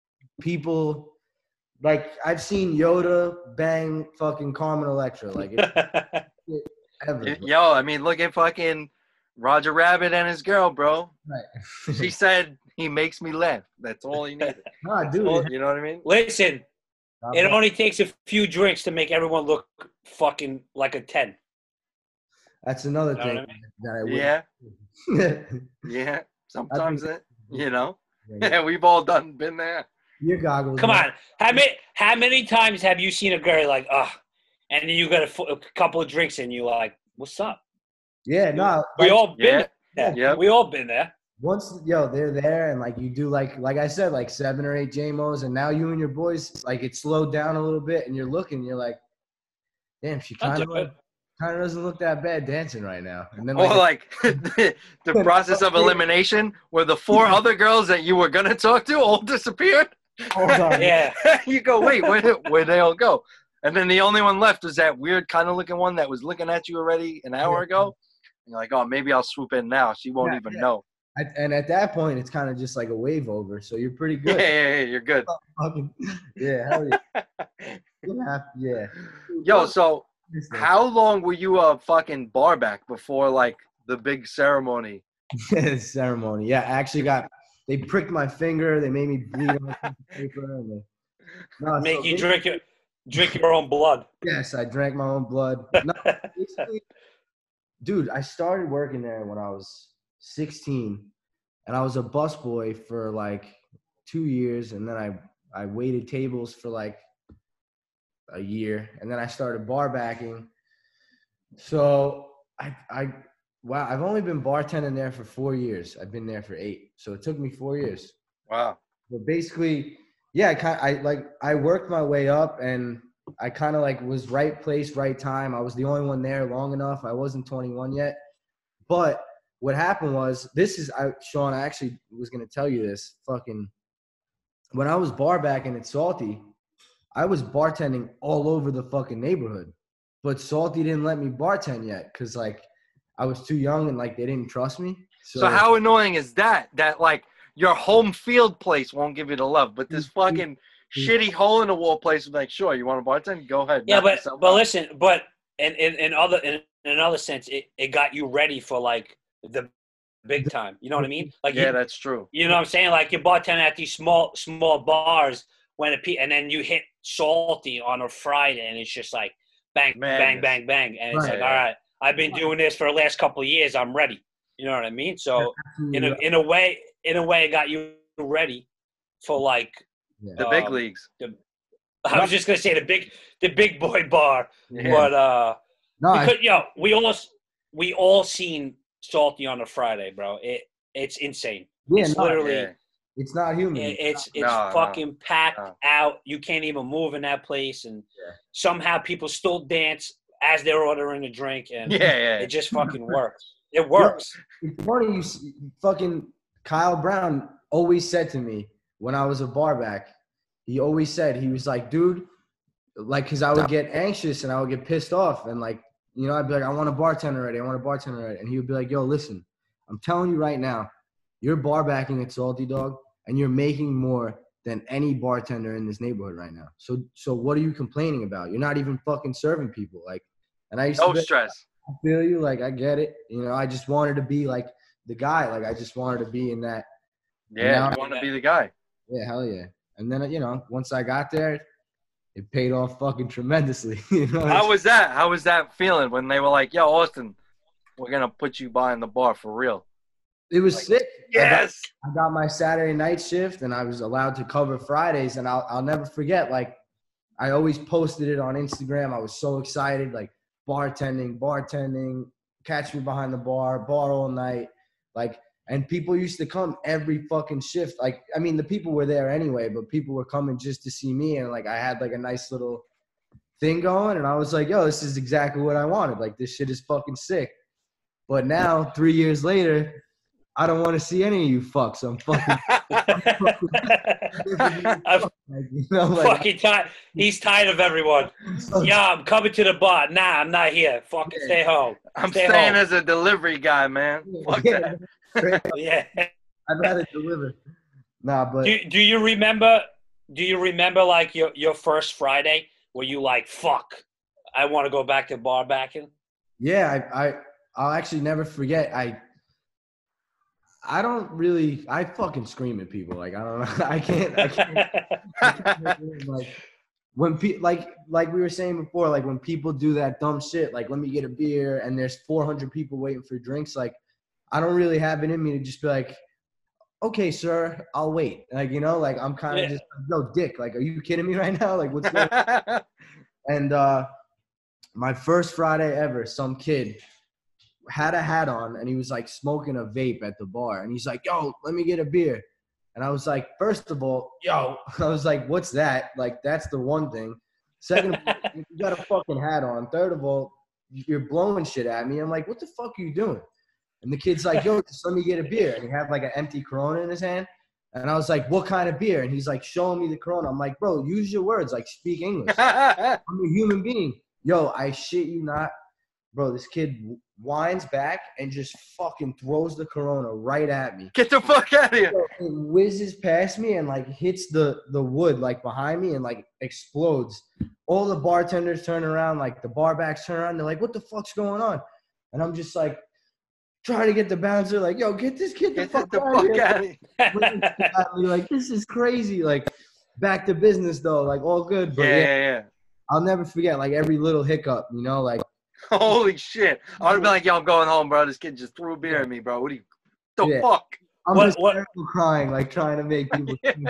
people, like I've seen Yoda bang fucking Carmen Electra, like it's ever. bro. Yo, I mean, look at fucking Roger Rabbit and his girl, bro. Right. She said he makes me laugh. That's all he needed. Nah, dude. Well, it- you know what I mean? Listen, nah, it bro. only takes a few drinks to make everyone look fucking like a ten. That's another Know thing what I that I would. Yeah, Yeah. yeah. Sometimes it, you know. Yeah. Yeah, we've all done been there. Your goggles. Come man. on, how many how many times have you seen a girl like, oh, and then you got a, fo- a couple of drinks and you like, what's up? Yeah, no. We like, all been Yeah, there. Yep. We all been there. once yo, they're there and like you do like like I said, like seven or eight J M Os, and now you and your boys like it slowed down a little bit, and you're looking, you're like, damn, she I'll kind do of it. kind of doesn't look that bad dancing right now. And then Or like, like the process of elimination, where the four other girls that you were gonna talk to all disappeared. hold on, Yeah. You go, wait, where where'd they all go? And then the only one left was that weird kind of looking one that was looking at you already an hour Yeah. ago. And you're like, oh, maybe I'll swoop in now. She won't Yeah, even yeah. know. I, and at that point, it's kind of just like a wave over, so you're pretty Yeah, good. yeah, yeah, you're good. Fucking- yeah, hell yeah. You're happy- yeah. Yo, so This thing. how long were you a fucking bar back before like the big ceremony? ceremony? Yeah, I actually got. They pricked my finger. They made me bleed on the paper. And they, no, Make so you they- drink your drink your own blood. Yes, I drank my own blood. No, basically, dude, I started working there when I was sixteen, and I was a busboy for like two years, and then I I waited tables for like a year, and then I started bar backing. So I, I, wow, I've only been bartending there for four years. I've been there for eight, so it took me four years. Wow. But basically, yeah, I kind, I like, I worked my way up, and I kind of like was right place, right time. I was the only one there long enough. I wasn't twenty-one yet, but what happened was, this is, I, Sean, I actually was gonna tell you this. Fucking, when I was bar backing at Salty, I was bartending all over the fucking neighborhood. But Salty didn't let me bartend yet because, like, I was too young and, like, they didn't trust me. So, So how annoying is that? That, like, your home field place won't give you the love, but this fucking shitty hole in the wall place is like, sure, you want to bartend? Go ahead. Yeah, knock but yourself but out. listen, but in in, in other in, in another sense, it, it got you ready for like the big time. You know what I mean? Like Yeah, you, that's true. you know what I'm saying? Like you're bartending at these small small bars when it pe- and then you hit Salty on a Friday, and it's just like bang bang Madness. bang bang, and it's Right. like, all right, I've been doing this for the last couple of years. I'm ready. You know what I mean? So in a in a way, in a way, it got you ready for like The big um, leagues. I was just gonna say the big the big boy bar, Yeah. but uh, no, I, because yo, we all we all seen Salty on a Friday, bro. It it's insane. yeah, it's no, literally Yeah. it's not human. it, it's it's No, no, fucking packed no. out. You can't even move in that place, and Yeah. somehow people still dance as they're ordering a drink, and Yeah, yeah. it just fucking works. It works. It's funny, you s- fucking Kyle Brown always said to me when I was a barback, he always said, he was like, dude, like, because I would get anxious and I would get pissed off. And, like, you know, I'd be like, I want a bartender already. I want a bartender already. And he would be like, yo, listen, I'm telling you right now, you're barbacking at Salty Dog and you're making more than any bartender in this neighborhood right now. So, so what are you complaining about? You're not even fucking serving people. Like, and I used No to be, stress. I feel you. Like, I get it. You know, I just wanted to be like the guy. Like, I just wanted to be in that. Yeah, now- you want to be the guy. Yeah, hell yeah. And then, you know, once I got there, it paid off fucking tremendously. You know? How was that? How was that feeling when they were like, yo, Austin, we're going to put you behind the bar for real? It was Like, sick. Yes. I got, I got my Saturday night shift, and I was allowed to cover Fridays. And I'll, I'll never forget, like, I always posted it on Instagram. I was so excited, like, bartending, bartending, catch me behind the bar, bar all night. Like, and people used to come every fucking shift. Like, I mean, the people were there anyway, but people were coming just to see me. And, like, I had, like, a nice little thing going. And I was like, yo, this is exactly what I wanted. Like, this shit is fucking sick. But now, three years later, I don't want to see any of you fucks. I'm fucking, I'm like, you know, like, fucking tired. He's tired of everyone. so- Yeah, I'm coming to the bar. Nah, I'm not here. Fucking stay home. I'm Stay staying home. as a delivery guy, man. Fuck Yeah, that. Yeah. I'd rather deliver. Nah, but Do Do you remember? Do you remember like your your first Friday where you like fuck? I want to go back to bar backing. yeah, I, I, I'll actually never forget. I, I don't really, I fucking scream at people. Like, I don't know. I can't, I can't, I can't like, when people, like, like we were saying before, like when people do that dumb shit, like, let me get a beer and there's four hundred people waiting for drinks. Like, I don't really have it in me to just be like, okay, sir, I'll wait. Like, you know, like I'm kind of Yeah. just, no dick. Like, are you kidding me right now? Like, what's going on? And uh, my first Friday ever, some kid had a hat on and he was like smoking a vape at the bar. And he's like, yo, let me get a beer. And I was like, first of all, yo, I was like, what's that? Like, that's the one thing. Second of all, you got a fucking hat on. Third of all, you're blowing shit at me. I'm like, what the fuck are you doing? And the kid's like, yo, just let me get a beer. And he had like an empty Corona in his hand. And I was like, what kind of beer? And he's like, showing me the Corona. I'm like, bro, use your words. Like, speak English. I'm a human being. Yo, I shit you not. Bro, this kid winds back and just fucking throws the Corona right at me. Get the fuck out of here. Bro, it whizzes past me and like hits the, the wood like behind me and like explodes. All the bartenders turn around, like the barbacks turn around. They're like, what the fuck's going on? And I'm just like, trying to get the bouncer, like, yo, get this kid the Get fuck the out fuck of here. out of here. Like, this is crazy. Like, back to business though, like all good. But Yeah, yeah, yeah, yeah. I'll never forget like every little hiccup, you know, like Holy shit. I would have been like, yo, I'm going home, bro. This kid just threw a beer at me, bro. What do you, the Yeah. fuck? I'm What- just what- crying, like trying to make people.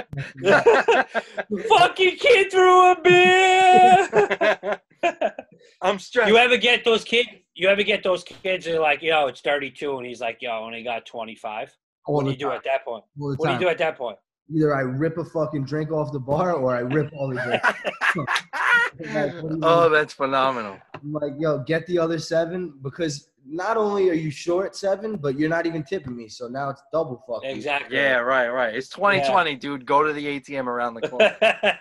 Fucking kid threw a beer. I'm stressed. You ever get those kids? you ever get those kids that are like, yo, it's thirty-two, and he's like, yo, I only got twenty-five? All What do the you do time. at that point? All the What do you time. do at that point? Either I rip a fucking drink off the bar or I rip all the drinks. Oh, that's phenomenal. I'm like, yo, get the other seven because not only are you short seven, but you're not even tipping me. So now it's double fucking. Exactly. Yeah, right, right. It's twenty twenty, yeah. Dude. Go to the A T M around the corner.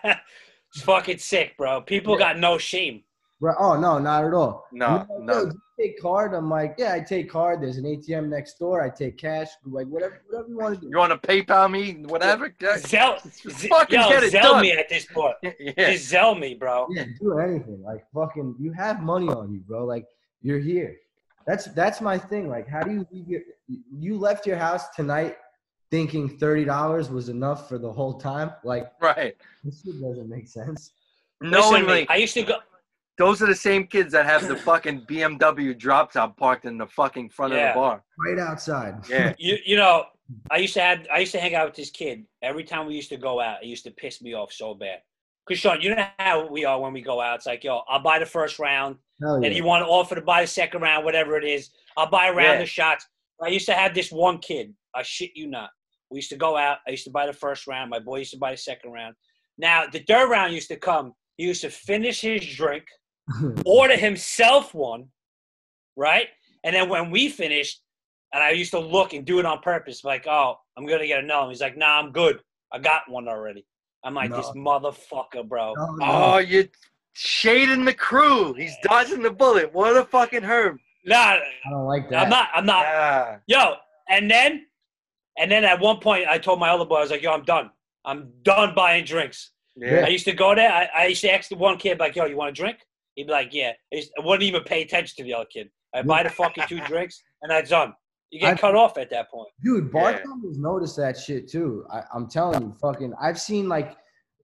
It's fucking sick, bro. People yeah. got no shame. Bro, oh, no, not at all. No, like, no. Do you take card? I'm like, yeah, I take card. There's an A T M next door. I take cash. Like, whatever whatever you want to do. You want to PayPal me? Whatever. Zell, fucking yo, get it Zell done. me at this point. Yeah. Just Zell me, bro. Yeah, do anything. Like, fucking, you have money on you, bro. Like, you're here. That's that's my thing. Like, how do you leave your – you left your house tonight thinking thirty dollars was enough for the whole time? Like, right. This shit doesn't make sense. Knowingly, I used to go – those are the same kids that have the fucking B M W drop top parked in the fucking front yeah. of the bar. Right outside. Yeah. you you know, I used to have I used to hang out with this kid. Every time we used to go out, it used to piss me off so bad. Because, Sean, you know how we are when we go out. It's like, yo, I'll buy the first round. Hell yeah. And you want to offer to buy the second round, whatever it is. I'll buy a round Yeah. of shots. I used to have this one kid. I shit you not. We used to go out. I used to buy the first round. My boy used to buy the second round. Now, the third round used to come. He used to finish his drink, order himself one, right? And then when we finished, and I used to look and do it on purpose, like, oh, I'm going to get a no. He's like, nah, I'm good. I got one already. I'm like, No. this motherfucker, bro. No, no. Oh, you're shading the crew. He's dodging the bullet. What a fucking herb. Nah, I don't like that. I'm not. I'm not. Yeah. Yo, and then, and then at one point, I told my other boy, I was like, yo, I'm done. I'm done buying drinks. Yeah. I used to go there. I, I used to ask the one kid, like, yo, you want a drink? He'd be like, yeah. I, used, I wouldn't even pay attention to the other kid. I'd buy the fucking two drinks, and that's done. You get I- cut off at that point. Dude, bartenders notice that shit too. I, I'm telling you, fucking, I've seen like,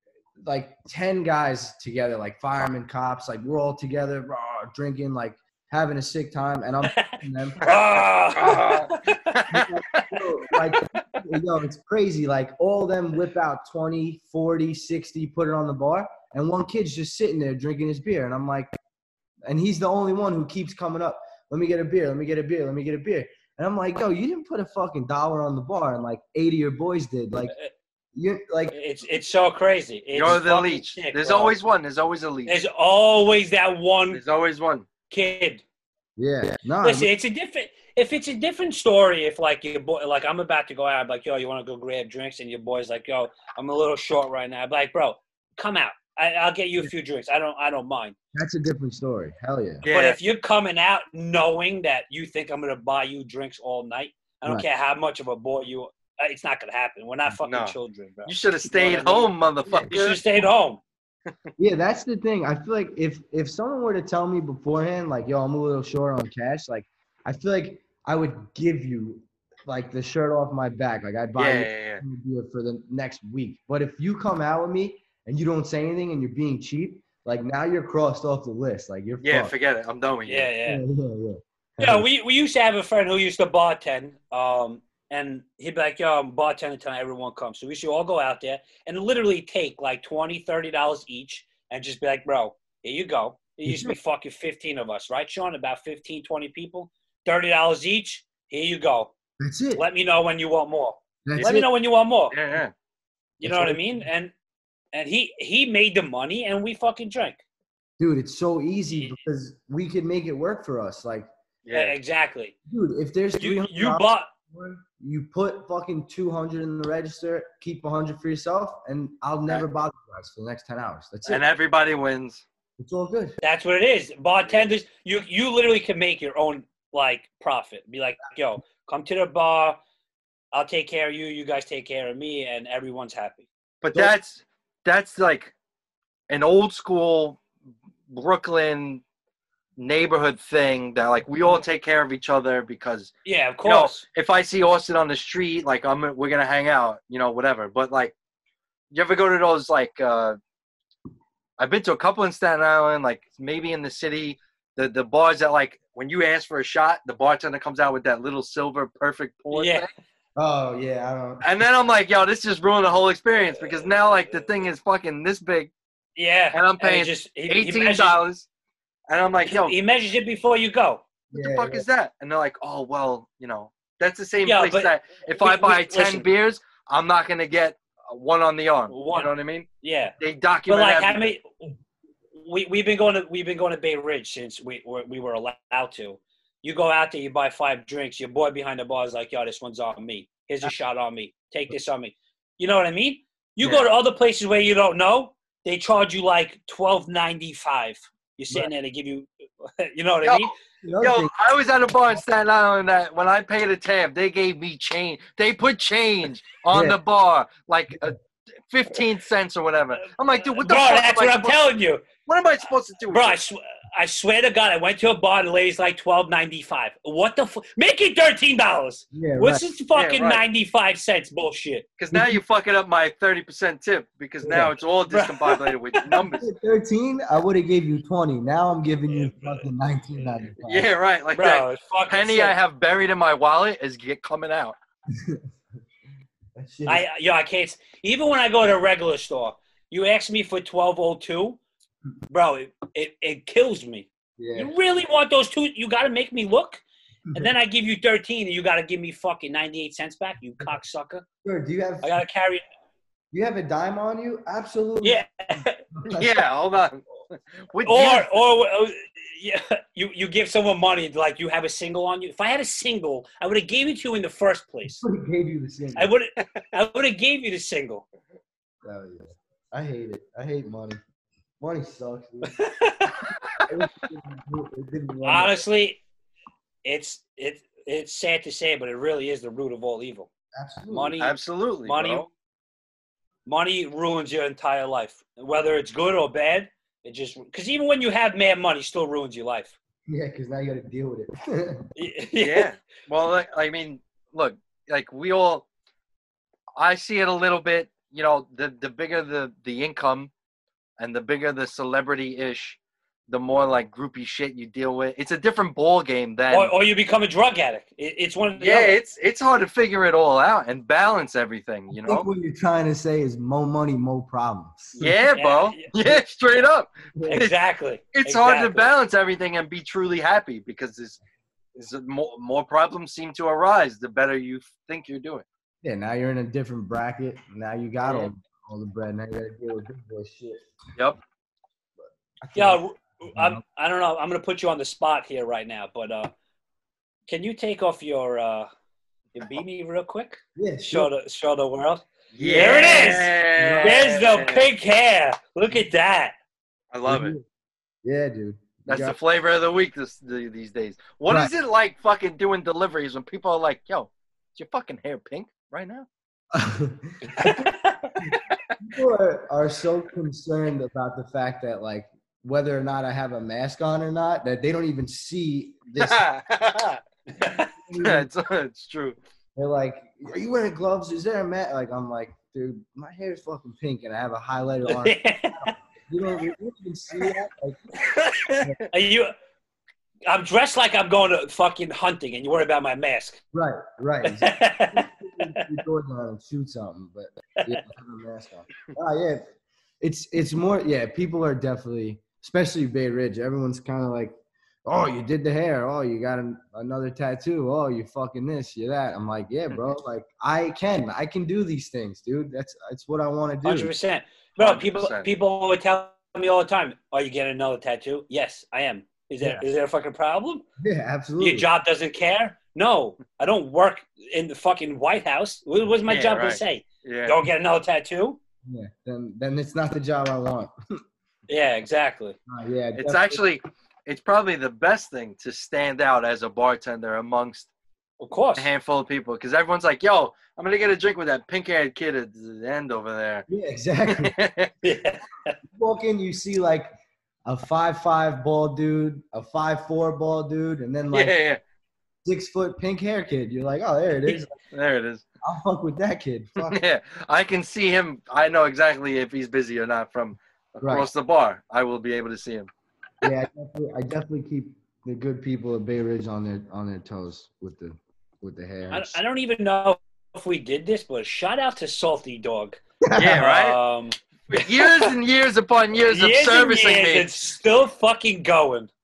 like ten guys together, like firemen, cops, like we're all together, bro, drinking, like having a sick time, and I'm fucking them. Ah. Yo, like, yo, it's crazy. Like all of them whip out twenty, forty, sixty, put it on the bar, and one kid's just sitting there drinking his beer, and I'm like, and he's the only one who keeps coming up. Let me get a beer. Let me get a beer. Let me get a beer. And I'm like, yo, you didn't put a fucking dollar on the bar, and like eighty of your boys did. Like, you like. It's it's so crazy. It's You're the fucking leech. sick, There's bro. always one. There's always a leech. There's always that one There's always one. kid. Yeah. No. Listen, it's a different. If it's a different story, if like your boy, like I'm about to go out, I'm like, yo, you want to go grab drinks, and your boy's like, yo, I'm a little short right now. I'm like, bro, come out. I, I'll get you a few drinks. I don't, I don't mind. That's a different story. Hell yeah. Yeah. But if you're coming out knowing that you think I'm gonna buy you drinks all night, I don't Right. care how much of a boy you. It's not gonna happen. We're not fucking No. children, bro. you should have You know stayed what I mean? home, motherfucker. You should have stayed home. Yeah, that's the thing. I feel like if if someone were to tell me beforehand, like, yo, I'm a little short on cash, like, I feel like I would give you like the shirt off my back. Like, I'd buy Yeah, you yeah, yeah. beer for the next week. But if you come out with me and you don't say anything and you're being cheap, like, now you're crossed off the list. Like, you're Yeah, fucked. forget it. I'm done with you. Yeah, yeah. Yeah, yeah, yeah. Yeah, we, we used to have a friend who used to bartend, um, and he'd be like, yo, I'm bartending tonight, everyone comes. So we should all go out there and literally take like twenty dollars, thirty dollars each and just be like, bro, here you go. There used to be fucking fifteen of us, right, Sean? About fifteen, twenty people. thirty dollars each, here you go. That's it. Let me know when you want more. That's Let it. me know when you want more. Yeah, yeah. You That's know what I right. mean? And and he he made the money and we fucking drank. Dude, it's so easy because we could make it work for us. Like, Yeah, Yeah. exactly. dude, if there's three You hundred you bought you put fucking two hundred in the register, keep one hundred for yourself, and I'll never bother you guys for the next ten hours. That's it. And everybody wins. It's all good. that's what it is. Bartenders, you you literally can make your own like profit. Be like, yo, come to the bar, I'll take care of you, you guys take care of me, and everyone's happy. But Don't- that's that's like an old school Brooklyn neighborhood thing that like we all take care of each other because Yeah, of you know, course. if I see Austin on the street, like I'm we're gonna hang out, you know, whatever. But like, you ever go to those like uh, I've been to a couple in Staten Island, like maybe in the city, the the bars that like when you ask for a shot, the bartender comes out with that little silver perfect pour Yeah. thing. Oh yeah, I don't. And then I'm like, yo, this just ruined the whole experience because now like the thing is fucking this big Yeah. and I'm he paying just he, he eighteen measures, dollars, and I'm like, yo, he measures it before you go. What Yeah, the fuck yeah. is that? And they're like, oh, well, you know, that's the same Yeah, place but that if we- I buy we- ten listen. beers, I'm not going to get one on the arm. One. You know what I mean? Yeah. They But document like, how everything. many? We we've been going to we've been going to Bay Ridge since we were, we were allowed to. You go out there, you buy five drinks. Your boy behind the bar is like, "Yo, this one's on me. Here's a shot on me. Take this on me." You know what I mean? You Yeah. go to other places where you don't know. They charge you like twelve ninety five. You're sitting there, they give you, you know what Yo, I mean? The other Yo, thing- I was at a bar in Staten Island that when I paid a tab, they gave me change. They put change on Yeah. the bar, like uh, fifteen cents or whatever. I'm like, dude, what the Bro, fuck? that's am I what I'm supposed- telling you. What am I supposed to do? with Bro, I, this? sw- I swear to God, I went to a bar and the lady's like twelve ninety five. What the fuck? Make it thirteen dollars. Yeah, What's right. this fucking right. ninety-five cents bullshit? Because now you're fucking up my thirty percent tip because now Yeah. it's all discombobulated with numbers. thirteen, I would have gave you twenty. Now I'm giving you fucking nineteen ninety-five. Yeah, right. Like Bro, that it's fucking penny sick. I have buried in my wallet is get coming out. That shit is- I yo, I can't. Even when I go to a regular store, you ask me for twelve oh two, bro. It, it it kills me. yeah. You really want those two? You got to make me look, and then I give you thirteen, and you got to give me fucking ninety-eight cents back. You cocksucker! Sure, do you have I gotta carry. do you have a dime on you? Absolutely. Yeah, Yeah, hold on. What or year- or uh, yeah, you you give someone money like you have a single on you. If I had a single, I would have gave it to you in the first place. I would've gave you the same. I would I would have gave you the single. Oh, yeah. I hate it. I hate money. Money sucks. Dude. It didn't run. Honestly, it's it it's sad to say, but it really is the root of all evil. Absolutely. Money Absolutely, money bro. money ruins your entire life, whether it's good or bad. It just because even when you have mad money, it still ruins your life. Yeah, because now you got to deal with it. Yeah. Well, like, I mean, look, like we all, I see it a little bit. You know, the the bigger the the income, and the bigger the celebrity ish, the more like groupie shit you deal with. It's a different ball game than. or, or you become a drug addict. It, it's one of the yeah, other. it's it's hard to figure it all out and balance everything. You I think know. what you're trying to say is more money, more problems. Yeah, bro. Yeah, Yeah, straight up. exactly. It's hard to Exactly. balance everything and be truly happy because there's, there's more more problems seem to arise the better you think you're doing. Yeah, now you're in a different bracket. Now you got Yeah. all, all the bread. Now you got to deal with big boy shit. Yep. I feel Yeah, I'm, I don't know. I'm going to put you on the spot here right now, but uh, can you take off your uh, your beanie real quick? yeah, Show sure. the show the world. Yeah. There it is. There's the pink hair. Look at that. I love it. Yeah, dude. You That's the got- flavor of the week this, the, these days. What is it like fucking doing deliveries when people are like, yo, is your fucking hair pink right now? People are, are so concerned about the fact that, like, whether or not I have a mask on or not, that they don't even see this. it's, it's true. They're like, "Are you wearing gloves? Is there a mask?" Like, I'm like, dude, my hair is fucking pink and I have a highlighter on. You don't, you don't even see that. Like, Are you? I'm dressed like I'm going to fucking hunting, and you worry about my mask. right, right. Exactly. You go down and shoot something, but yeah, have a mask on. Ah, yeah, it's it's more. Yeah, people are definitely, especially Bay Ridge. Everyone's kind of like, "Oh, you did the hair. Oh, you got an, another tattoo. Oh, you fucking this, you that." I'm like, "Yeah, bro. Like, I can, I can do these things, dude. That's that's what I want to do." Hundred percent, bro. People, one hundred percent. people would tell me all the time, "Are you getting another tattoo?" Yes, I am. Is there is there a fucking problem? Yeah, absolutely. Your job doesn't care? No, I don't work in the fucking White House. What was my Yeah, job right. to say? Yeah. Don't get another tattoo? Yeah, then then it's not the job I want. Yeah, exactly. Uh, yeah, It's definitely. actually, it's probably the best thing to stand out as a bartender amongst Of course. a handful of people because everyone's like, yo, I'm going to get a drink with that pink-haired kid at the end over there. Yeah, exactly. Yeah. You walk in, you see like a five five bald dude, a five four bald dude, and then like yeah, yeah. six foot pink hair kid. You're like, oh, there it is. There it is. I'll fuck with that kid. Fuck. Yeah, I can see him. I know exactly if he's busy or not from across the bar. I will be able to see him. Yeah, I definitely, I definitely keep the good people at Bay Ridge on their on their toes with the with the hair. I, I don't even know if we did this, but shout out to Salty Dog. Yeah, right? Um, years and years upon years, years of servicing and years, me. it's still fucking going.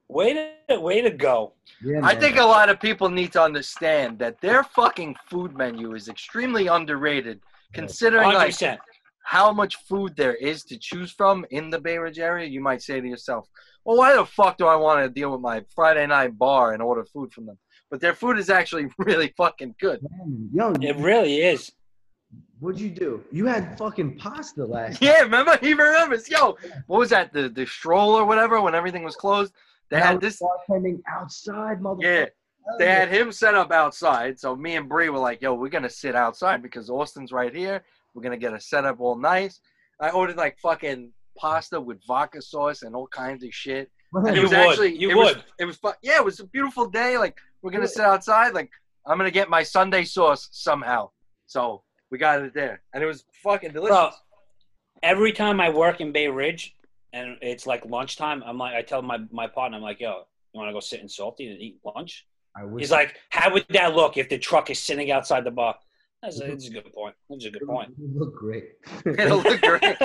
Way to, way to go. Yeah, I man. think a lot of people need to understand that their fucking food menu is extremely underrated, considering one hundred like percent. how much food there is to choose from in the Bay Ridge area. You might say to yourself, well, why the fuck do I want to deal with my Friday night bar and order food from them? But their food is actually really fucking good. Man, yo, It really is. what'd you do? You had fucking pasta last Yeah, remember? He remembers. Yo, what was that? The the stroll or whatever when everything was closed? They night. had this. bartending outside, motherfucker. Yeah, they had him set up outside. So me and Bree were like, yo, we're going to sit outside because Austin's right here. We're going to get a setup all nice. I ordered like fucking pasta with vodka sauce and all kinds of shit. And it You was would. actually, You it would. was, it was, fu- yeah, it was a beautiful day. Like, we're going to sit outside. Like, I'm going to get my Sunday sauce somehow. So we got it there. And it was fucking delicious. Bro, every time I work in Bay Ridge and it's like lunchtime, I'm like, I tell my, my partner, I'm like, yo, you want to go sit in Salty and eat lunch? I wish He's like, how would that look if the truck is sitting outside the bar? That's a, that's a good point. That's a good point. You look great. It'll look great.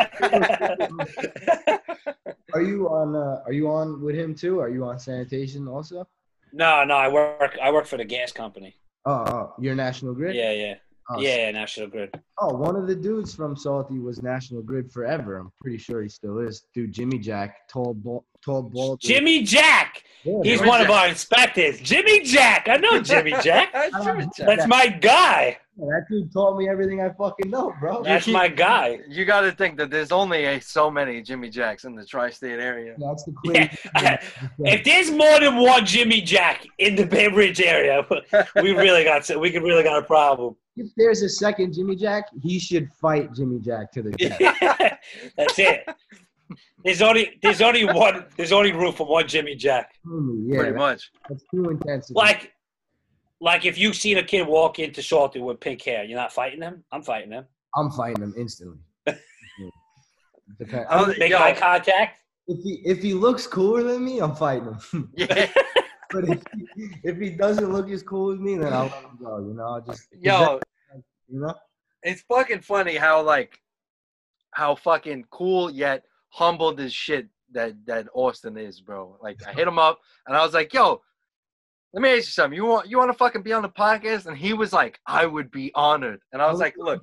Are you on? Uh, are you on with him too? Are you on sanitation also? no, no, I work I work for the gas company. Oh, oh your National Grid. Yeah, yeah. Oh, Yeah, yeah, National Grid. Oh, one of the dudes from Salty was National Grid forever. I'm pretty sure he still is. Dude, Jimmy Jack, tall, ball, tall, bald. dude. Jimmy Jack. Yeah, He's bro. one of our inspectors. Jimmy Jack. I know Jimmy Jack. Jimmy Jack. That's my guy. That dude taught me everything I fucking know, bro. That's my guy. You got to think that there's only a, so many Jimmy Jacks in the tri-state area. That's the Yeah. queen. If there's more than one Jimmy Jack in the Bay Ridge area, we really got we could really got a problem. If there's a second Jimmy Jack, he should fight Jimmy Jack to the death. That's it. There's only there's only one there's only room for one Jimmy Jack. yeah, Pretty that- much. that's too intense. Like like if you seen a kid walk into Salty with pink hair, you're not fighting him? I'm fighting him. I'm fighting him instantly. Depend- Oh, I mean, Make Yo. eye contact. if he if he looks cooler than me, I'm fighting him. Yeah. But if he, if he doesn't look as cool as me, then I'll let him go. You know, I'll just Yo, you know. it's fucking funny how like how fucking cool yet humbled as shit that that Austin is, bro. Like I hit him up and I was like, yo, let me ask you something. You want you want to fucking be on the podcast? And he was like, I would be honored. And I was like, look,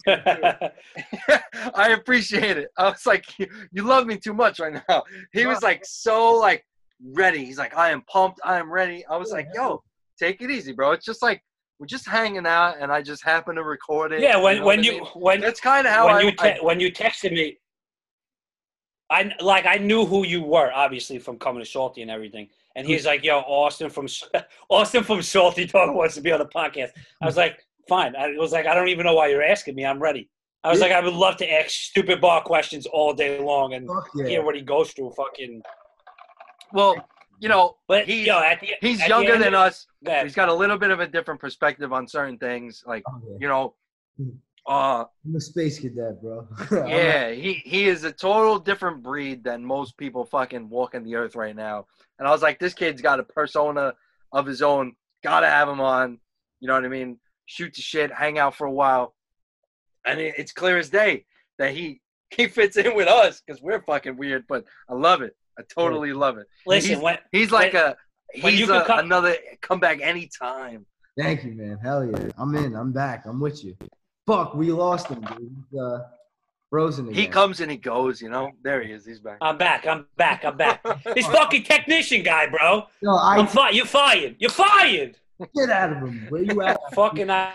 I appreciate it. I was like, you, you love me too much right now. He was like so like ready. He's like, I am pumped. I am ready. I was like, yo, take it easy, bro. It's just like we're just hanging out, and I just happen to record it. Yeah, when know when what I you mean? when That's kind of how when I, you te- I when you texted me, I like I knew who you were obviously from coming to Salty and everything. And he's like, "Yo, Austin from Austin from Salty Dog wants to be on the podcast." I was like, "Fine." I was like, "I don't even know why you're asking me. I'm ready." I was Yeah. like, "I would love to ask stupid bar questions all day long and Fuck yeah. hear what he goes through." Fucking. well, you know, But he's yo, at the, he's at the younger end than of- us. Go ahead. He's got a little bit of a different perspective on certain things, like Oh, yeah. you know, uh, I'm a space cadet, bro. yeah, he he is a total different breed than most people fucking walking the earth right now. And I was like, this kid's got a persona of his own. Gotta have him on. You know what I mean? Shoot the shit, hang out for a while, and it, it's clear as day that he he fits in with us because we're fucking weird. But I love it. I totally love it. Listen, he's, when he's like when- a when he's you a, could come- another comeback anytime. Thank you, man. Hell yeah. I'm in. I'm back. I'm with you. Fuck, we lost him, dude. He's, uh, frozen again. He comes and he goes. You know, there he is. He's back. I'm back, I'm back, I'm back. This fucking technician guy, bro. No, I I'm fi- You're fired. You're fired. get out of him. Where you at? Fucking I-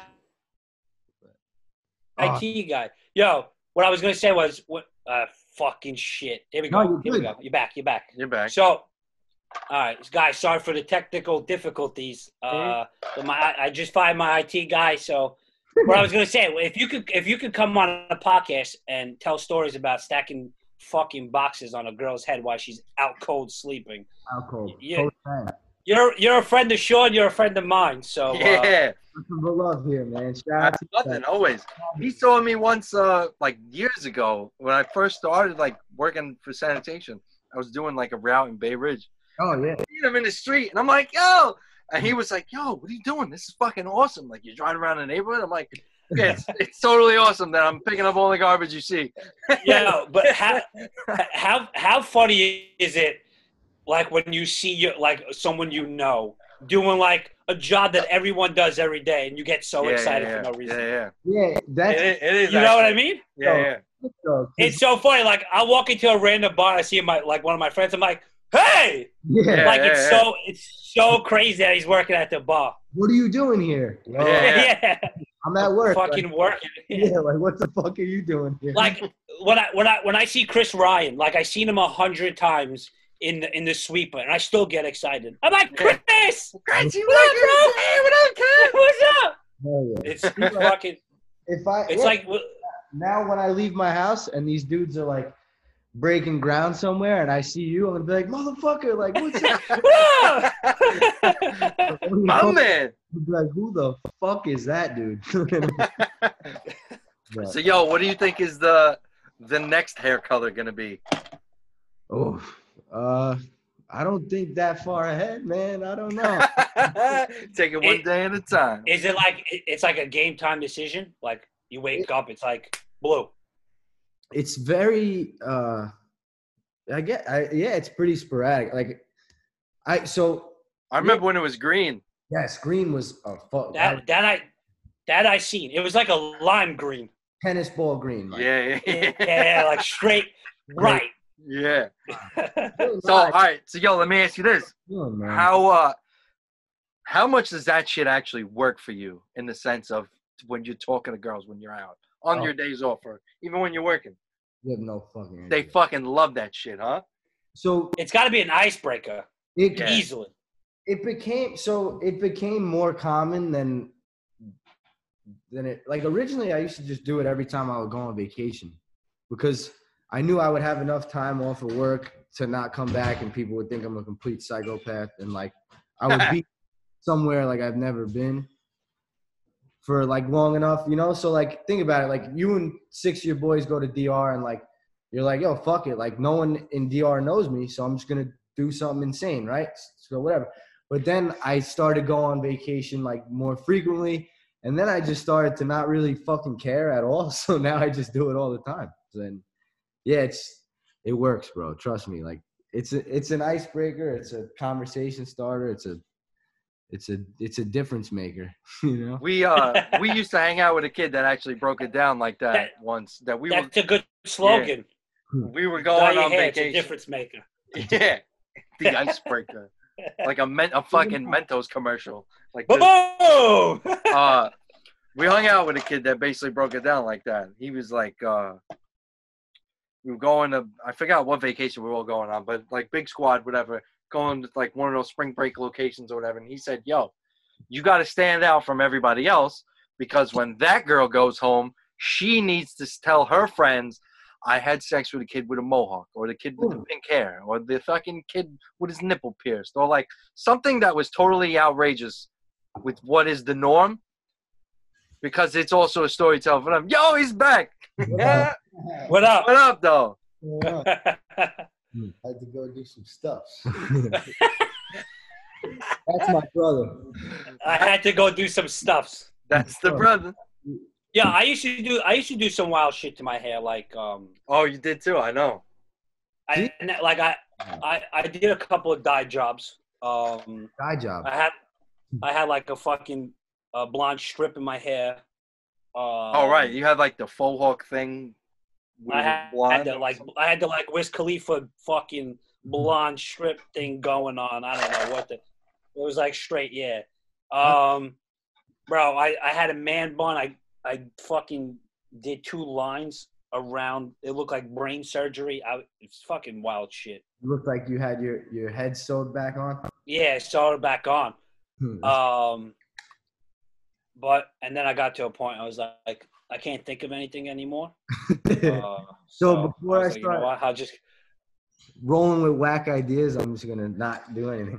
Ah. I T guy. Yo, what I was gonna say was what uh fucking shit. Here we No, go. you're Here we good. go. You're back, you're back. You're back. So all right, guys, sorry for the technical difficulties. Uh but my I I just fired my I T guy, so what I was gonna say, if you could if you could come on a podcast and tell stories about stacking fucking boxes on a girl's head while she's out cold sleeping. Out cold. Yeah. Cold man. You're you're a friend of Sean, you're a friend of mine. So uh, Yeah. Nothing but love here, man. Shout out That's to nothing, always. He saw me once, uh, like years ago, when I first started, like working for sanitation. I was doing like a route in Bay Ridge. Oh yeah. I seen him in the street, and I'm like, "Yo!" And he was like, "Yo, what are you doing? This is fucking awesome! Like you're driving around the neighborhood." I'm like, "Yeah, it's, it's totally awesome that I'm picking up all the garbage you see." yeah, but how how how funny is it like when you see your like someone you know doing like a job that everyone does every day, and you get so Yeah, excited yeah, for no yeah, reason. yeah. Yeah, that's It, it is. You know what I actually. mean? Yeah, so, yeah. so, 'cause- It's so funny. Like I walk into a random bar, I see my like one of my friends. I'm like, hey, yeah. like yeah, it's yeah. so it's so crazy that he's working at the bar. What are you doing here? Well, Yeah. yeah, I'm at work. fucking Like, working. yeah, like what the fuck are you doing here? Like when I when I when I see Chris Ryan, like I seen him a hundred times in the in the sweeper, and I still get excited. I'm like, Chris, Chris, you what up, like bro? it? Hey, what up, kid? What's up? Hell yeah. It's fucking. If I It's yeah, like now when I leave my house and these dudes are like breaking ground somewhere and I see you, I'm gonna be like, motherfucker, like what's up? My man. Be like, who the fuck is that dude? But, So, yo, what do you think is the the next hair color gonna be? oh, uh, I don't think that far ahead, man. I don't know. Take it one It- day at a time. Is it like it's like a game time decision? Like you wake up, it's like blue. It's very, uh, I get, I yeah, it's pretty sporadic. Like, I so I remember when it was green. yes, green was a fuck. That that I that I seen. It was like a lime green. tennis ball green. Like, Yeah, yeah, Yeah, like straight right. yeah. really So, all nice. right. So, yo, let me ask you this: Yeah, man. How uh, how much does that shit actually work for you in the sense of when you're talking to girls when you're out on Oh. your days off or even when you're working? You have no fucking They idea. fucking love that shit, huh? So It's got to be an icebreaker it Yeah. easily. it became so it became more common than than it like originally I used to just do it every time I would go on vacation because I knew I would have enough time off of work to not come back and people would think I'm a complete psychopath and like I would be somewhere like I've never been for like long enough, you know? So like think about it, like you and six of your boys go to D R and like you're like, yo, fuck it. Like no one in D R knows me, so I'm just gonna do something insane, right? So whatever. But then I started going on vacation like more frequently, and then I just started to not really fucking care at all. So now I just do it all the time. And yeah, it's it works, bro. Trust me. Like it's a, it's an icebreaker. It's a conversation starter. It's a it's a it's a difference maker. You know. We uh we used to hang out with a kid that actually broke it down like that, That- once. That we were That's a good slogan. we were Dye going your on hair, it's a vacation. difference maker. Yeah, the icebreaker, like a men- a fucking Mentos commercial. Like Boom! this. uh, we hung out with a kid that basically broke it down like that. He was like, uh, we were going to, I forgot what vacation we were all going on, but like big squad, whatever, going to like one of those spring break locations or whatever. And he said, yo, you got to stand out from everybody else because when that girl goes home, she needs to tell her friends, I had sex with a kid with a mohawk, or the kid with the Ooh. pink hair, or the fucking kid with his nipple pierced, or like something that was totally outrageous with what is the norm, because it's also a storyteller for them. Yo, he's back. Yeah. What up? What up, though? Yeah. I had to go do some stuff. That's my brother. I had to go do some stuffs. That's the brother. Yeah, I used to do. I used to do some wild shit to my hair, like um, Oh, you did too. I know. I and that- like I, I, I did a couple of dye jobs. Um, Guy job. I had, I had like a fucking uh, blonde strip in my hair. Um, Oh, right. You had like the faux hawk thing. With I the had, blonde. had the like, I had the like Wiz Khalifa fucking blonde strip thing going on. I don't know what the. It was like straight, yeah. Um, bro, I, I had a man bun. I I fucking did two lines around. It looked like brain surgery. I it's fucking wild shit. You looked like you had your, your head sewed back on. Yeah, sewed it back on. Hmm. Um, but and then I got to a point. I was like, I can't think of anything anymore. Uh, So before was I like, you know start- what? I'll just. Rolling with whack ideas, I'm just gonna not do anything.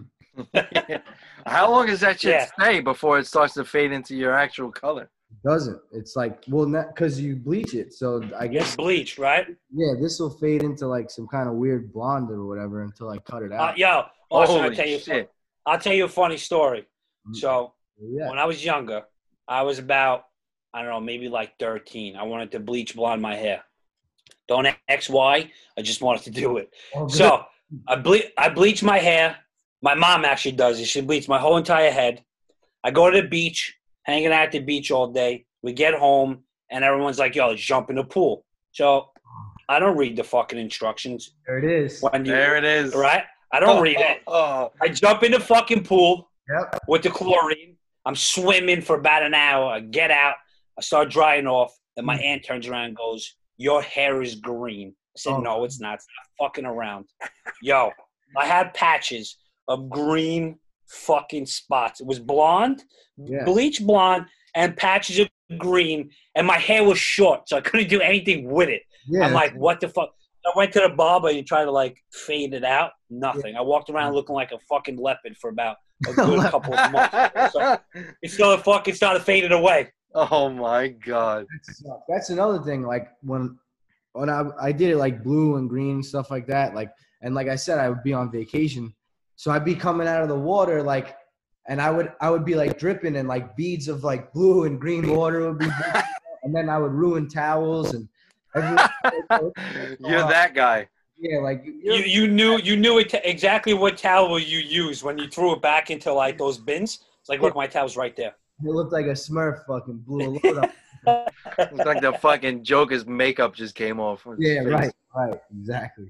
How long does that shit Yeah. stay before it starts to fade into your actual color? Doesn't. It's like, well, not because you bleach it. So I It's guess, bleached, right? yeah, this will fade into like some kind of weird blonde or whatever until I cut it Uh, out. yo, Austin, I'll Holy tell you. shit. I'll tell you a funny story. Mm. So Yeah. when I was younger, I was about, I don't know, maybe like thirteen. I wanted to bleach blonde my hair. Don't ask why. I just wanted to do it. Oh, good. So I ble- I bleach my hair. My mom actually does it. She bleaches my whole entire head. I go to the beach, hanging out at the beach all day. We get home, and everyone's like, yo, let's jump in the pool. So I don't read the fucking instructions. There it is. When you, There it is. Right? I don't read it. Oh, I jump in the fucking pool Yep. with the chlorine. I'm swimming for about an hour. I get out. I start drying off. And my aunt turns around and goes, your hair is green. I said, Oh. no, it's not. It's not fucking around. Yo, I had patches of green fucking spots. It was blonde, Yeah. bleach blonde, and patches of green. And my hair was short, so I couldn't do anything with it. Yeah. I'm like, what the fuck? I went to the barber and he tried to like fade it out. Nothing. I walked around looking like a fucking leopard for about a good couple of months. So it still fucking started fading away. oh my God. That's, that's another thing. Like when when I I did it like blue and green and stuff like that. Like and like I said, I would be on vacation, so I'd be coming out of the water like, and I would I would be like dripping and like beads of like blue and green water would be, and then I would ruin towels and. Everything. You're that guy. Yeah, like You you knew you knew it exactly what towel you used when you threw it back into like those bins. It's like, look, my towel's right there. it looked like a Smurf fucking blew a load up. It's like the fucking Joker's makeup just came off. his Yeah, face. right, right, exactly.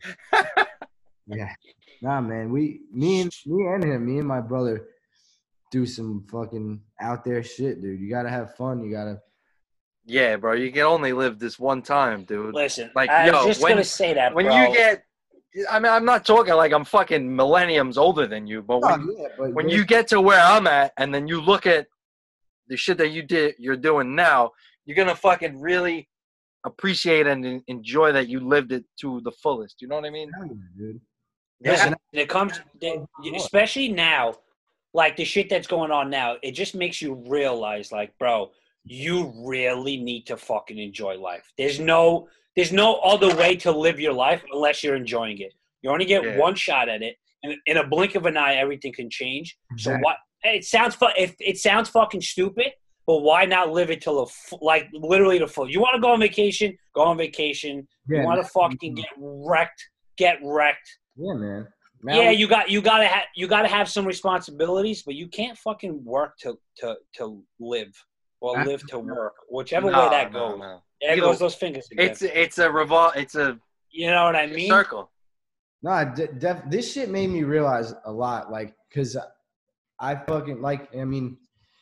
Yeah, nah, man. We, me and me and him, me and my brother, do some fucking out there shit, dude. You gotta have fun. You gotta. Yeah, bro. You can only live this one time, dude. Listen, Like, I yo, was just when- gonna say that, When bro. you get, I mean, I'm not talking like I'm fucking millenniums older than you, but when, Oh, yeah, but when you get to where I'm at, and then you look at the shit that you did, you're doing now, you're gonna fucking really appreciate and en- enjoy that you lived it to the fullest. You know what I mean? dude. Listen, it comes, especially now, like the shit that's going on now. It just makes you realize, like, bro, you really need to fucking enjoy life. There's no, there's no other way to live your life unless you're enjoying it. You only get Yeah. one shot at it, and in a blink of an eye, everything can change. So Exactly. what? It sounds fu- it, it sounds fucking stupid, but why not live it till the fu- like literally the full? You want to go on vacation? Go on vacation. Yeah, you want man. to fucking get wrecked? Get wrecked. Yeah, man. Now Yeah, we- you got you gotta ha- you gotta have some responsibilities, but you can't fucking work to to to live or I- live to work, whichever No, way that no, goes. no. There Either- goes those fingers again. It's it's a revol. It's a You know what I mean? circle. Nah, de- def- this shit made me realize a lot, like, cause I fucking like. I mean,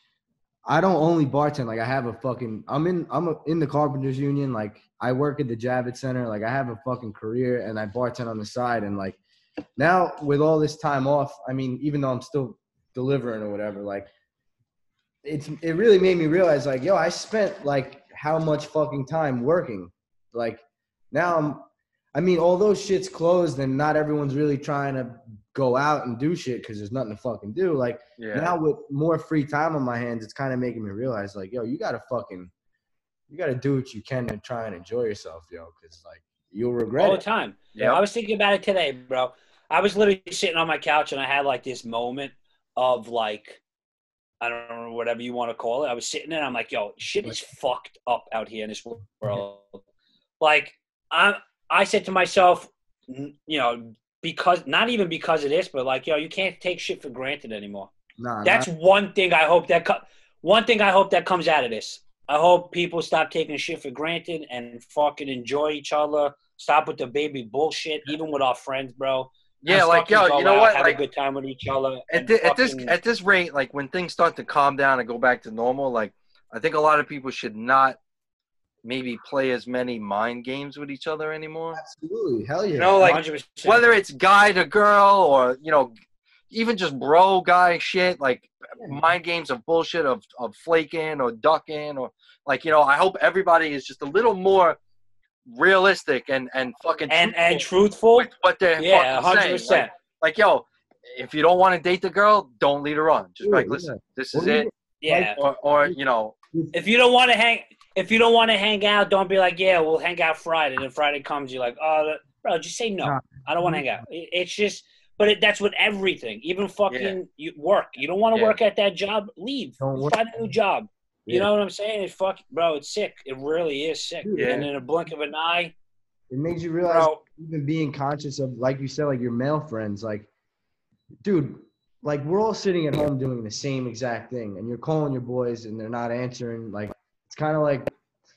I don't only bartend. Like, I have a fucking. I'm in. I'm a, in the Carpenters Union. Like, I work at the Javits Center. Like, I have a fucking career, and I bartend on the side. And like, now with all this time off, I mean, even though I'm still delivering or whatever, like, it's it really made me realize, like, yo, I spent like how much fucking time working. Like, now I'm. I mean, although shit's closed and not everyone's really trying to go out and do shit because there's nothing to fucking do. Like, Yeah. now with more free time on my hands, it's kind of making me realize, like, yo, you gotta fucking, you gotta do what you can to try and enjoy yourself, yo, because like you'll regret all the it. time. Yep. I was thinking about it today, bro. I was literally sitting on my couch and I had like this moment of like, I don't know, whatever you want to call it. I was sitting there and I'm like, yo, shit is fucked up out here in this world. Like, I'm, I said to myself, n- you know, because not even because of this, but like, yo, you can't take shit for granted anymore. Nah, That's not, one thing I hope that co- one thing I hope that comes out of this. I hope people stop taking shit for granted and fucking enjoy each other. Stop with the baby bullshit, even with our friends, bro. Yeah, Let's like fucking yo, go you know out, what? Have Like a good time with each other. at, and thi- at this fucking- at this rate, like when things start to calm down and go back to normal, like I think a lot of people should not maybe play as many mind games with each other anymore. absolutely, hell yeah. You know, like one hundred percent. whether it's guy to girl or you know, even just bro guy shit, like mind games of bullshit of of flaking or ducking or like you know. I hope everybody is just a little more realistic and and fucking and truthful and truthful, with what they're yeah, fucking one hundred saying. percent. Like, like yo, if you don't want to date the girl, don't lead her on. Just be like, Yeah, listen, this Or is it, Yeah. or or you know, If you don't want to hang, if you don't want to hang out, don't be like, yeah, we'll hang out Friday. And then Friday comes, you're like, oh, bro, just say no. Nah. I don't want to hang out. It- It's just, but it, that's with everything. Even fucking Yeah. you work. You don't want to Yeah. work at that job, leave. Don't work. Find a new job. You Yeah. know what I'm saying? It's fuck, bro. It's sick. It really is sick. Yeah. And in a blink of an eye, it makes you realize Bro, even being conscious of, like you said, like your male friends, like, dude, like we're all sitting at home doing the same exact thing, and you're calling your boys and they're not answering. Like, it's kind of like,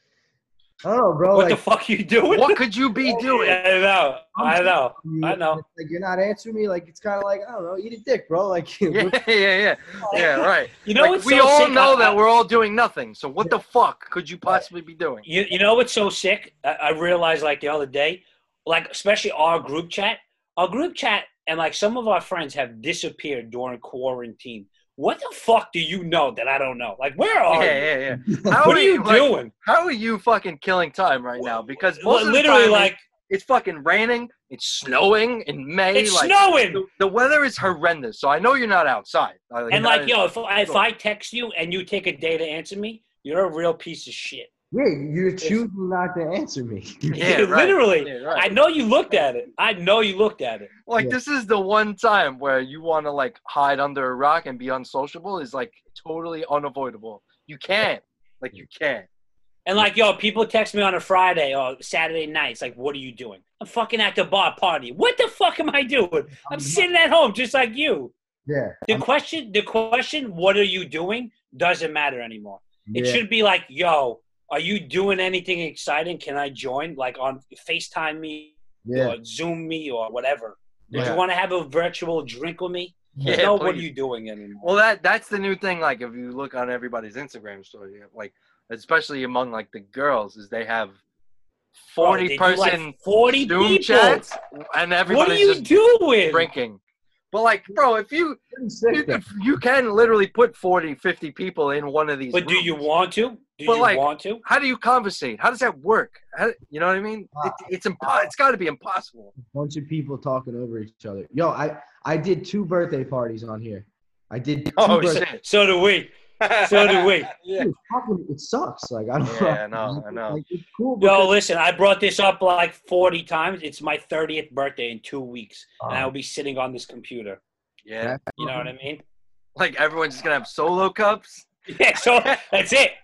I don't know, bro. what like, the fuck are you doing? What could you be doing? I know. I know. you, I know. Like, you're not answering me. Like, it's kind of like, I don't know, eat a dick, bro. Like, Yeah, yeah, yeah, yeah. Right. You know Like, what's we so all sick? know I- that I- we're all doing nothing. So what the fuck could you possibly be doing? You, you know what's so sick? I, I realized like the other day, like especially our group chat, our group chat, and like some of our friends have disappeared during quarantine. What the fuck do you know that I don't know? Like, where are Yeah, you? yeah, yeah. How What are are you like, doing? How are you fucking killing time right now? Because most of the Literally, time, like it's fucking raining. It's snowing in May. it's like, snowing. The, the weather is horrendous. So I know you're not outside. Like, And that like, is- yo, if I, if sure. I text you and you take a day to answer me, you're a real piece of shit. yeah, you're choosing not to answer me. Yeah, right. Literally. Yeah, right. I know you looked at it. I know you looked at it. Like, Yeah. this is the one time where you want to like hide under a rock and be unsociable is like totally unavoidable. You can't. Like, you can't. And like, yo, people text me on a Friday or Saturday nights, like, what are you doing? I'm fucking at the bar party. What the fuck am I doing? I'm sitting at home just like you. Yeah. The question, the question, what are you doing, doesn't matter anymore. It Yeah. should be like, yo, are you doing anything exciting? Can I join? Like on FaceTime me Yeah. or Zoom me or whatever. Would Yeah. you want to have a virtual drink with me? Yeah, no, what are please. you doing anymore? Well, that that's the new thing. Like, if you look on everybody's Instagram story, like especially among like the girls, is they have Bro, forty they do, like, person forty Zoom people. chats, and What are everybody's you just doing? drinking. But like, bro, if you Pretty sick, you, though. can- you can literally put forty, fifty people in one of these. But do you rooms. want to? Do But, you like, want to? How do you conversate? How does that work? How, you know what I mean? It, it's impo- It's got to be impossible. Bunch of people talking over each other. Yo, I I did two birthday parties on here. I did two Oh, birthday. shit. So do we. So do we. Yeah. Dude, fucking, it sucks. Like I don't Yeah, I know. know, I know. Like, it's cool. Yo, because- listen, I brought this up like forty times. It's my thirtieth birthday in two weeks, and I Oh. will be sitting on this computer. Yeah. You know what I mean? Like, everyone's just gonna have solo cups. Yeah, so that's it.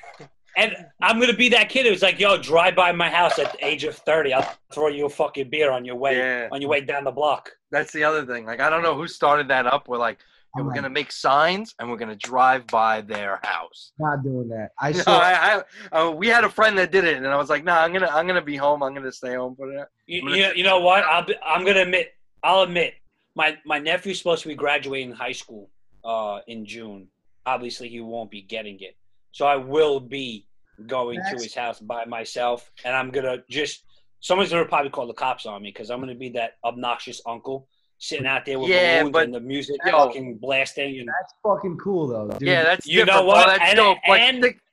And I'm gonna be that kid who's like, yo, drive by my house at the age of thirty. I'll throw you a fucking beer on your way Yeah. on your way down the block. That's the other thing. Like, I don't know who started that up. We're like, "Hey, we're I'm gonna make signs and we're gonna drive by their house. not doing that. I No, saw. I, I, uh, we had a friend that did it, and I was like, "Nah, I'm gonna, I'm gonna be home. I'm gonna stay home for that." You, I'm gonna- you, know, you know what? I'll be, I'm gonna admit. I'll admit. My my nephew's supposed to be graduating high school uh, in June. Obviously, he won't be getting it, so I will be going That's- to his house by myself, and I'm gonna just. Someone's gonna probably call the cops on me because I'm gonna be that obnoxious uncle sitting out there with Yeah, balloons but- and the music Yo. fucking blasting, and That's fucking cool though, dude. Yeah, that's You know different, what? Bro. That's And- dope. Like, and- think-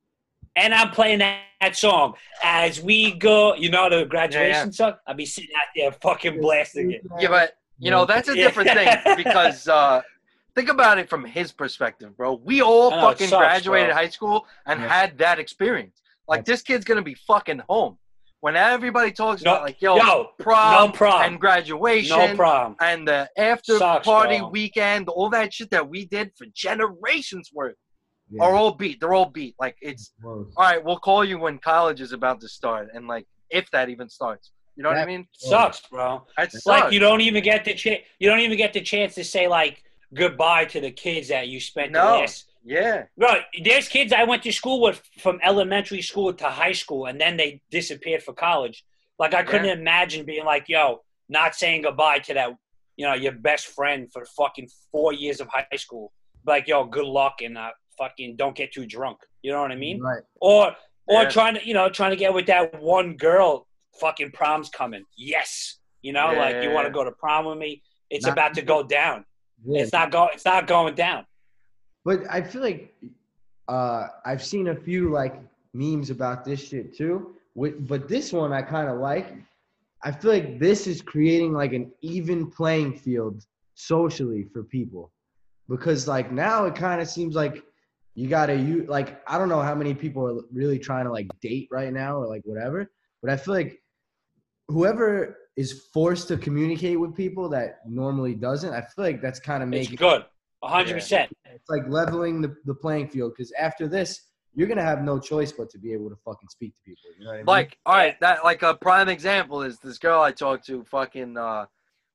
and I'm playing that, that song as we go. You know the graduation Yeah, song. I'll be sitting out there fucking blasting it. yeah, but you know that's a Yeah. different thing because uh, think about it from his perspective, bro. We all I know, it fucking sucks, graduated bro. high school and Yeah. had that experience. Like, this kid's gonna be fucking home when everybody talks No, about like, yo, yo, prom, no prom. and graduation, No problem. and the after Sucks, party bro. weekend, all that shit that we did for generations worth Yeah. are all beat. They're all beat. Like, it's Whoa. all right. We'll call you when college is about to start, and like if that even starts. You know what I That- mean? Sucks, bro. That sucks. Like you don't even get the chance. You don't even get the chance to say like goodbye to the kids that you spent the No. last. Yeah. Bro, there's kids I went to school with from elementary school to high school, and then they disappeared for college. Like I couldn't Yeah. imagine being like, yo, not saying goodbye to that, you know, your best friend for fucking four years of high school. Like, yo, good luck and uh, fucking don't get too drunk. You know what I mean? Right. Or or Yeah. trying to, you know, trying to get with that one girl. Fucking prom's coming. Yes, you know, Yeah, like you yeah, want yeah. to go to prom with me. It's Not- about to go down. Yeah. It's not go. It's not going down. But I feel like uh, I've seen a few like memes about this shit too. Wi- But this one I kind of like. I feel like this is creating like an even playing field socially for people, because like now it kind of seems like you gotta you like I don't know how many people are really trying to like date right now or like whatever, but I feel like whoever is forced to communicate with people that normally doesn't, I feel like that's kind of It's making good. A hundred percent. it's like leveling the, the playing field, because after this, you're gonna have no choice but to be able to fucking speak to people. You know what I mean? Like, all right, that like a prime example is this girl I talked to. Fucking uh,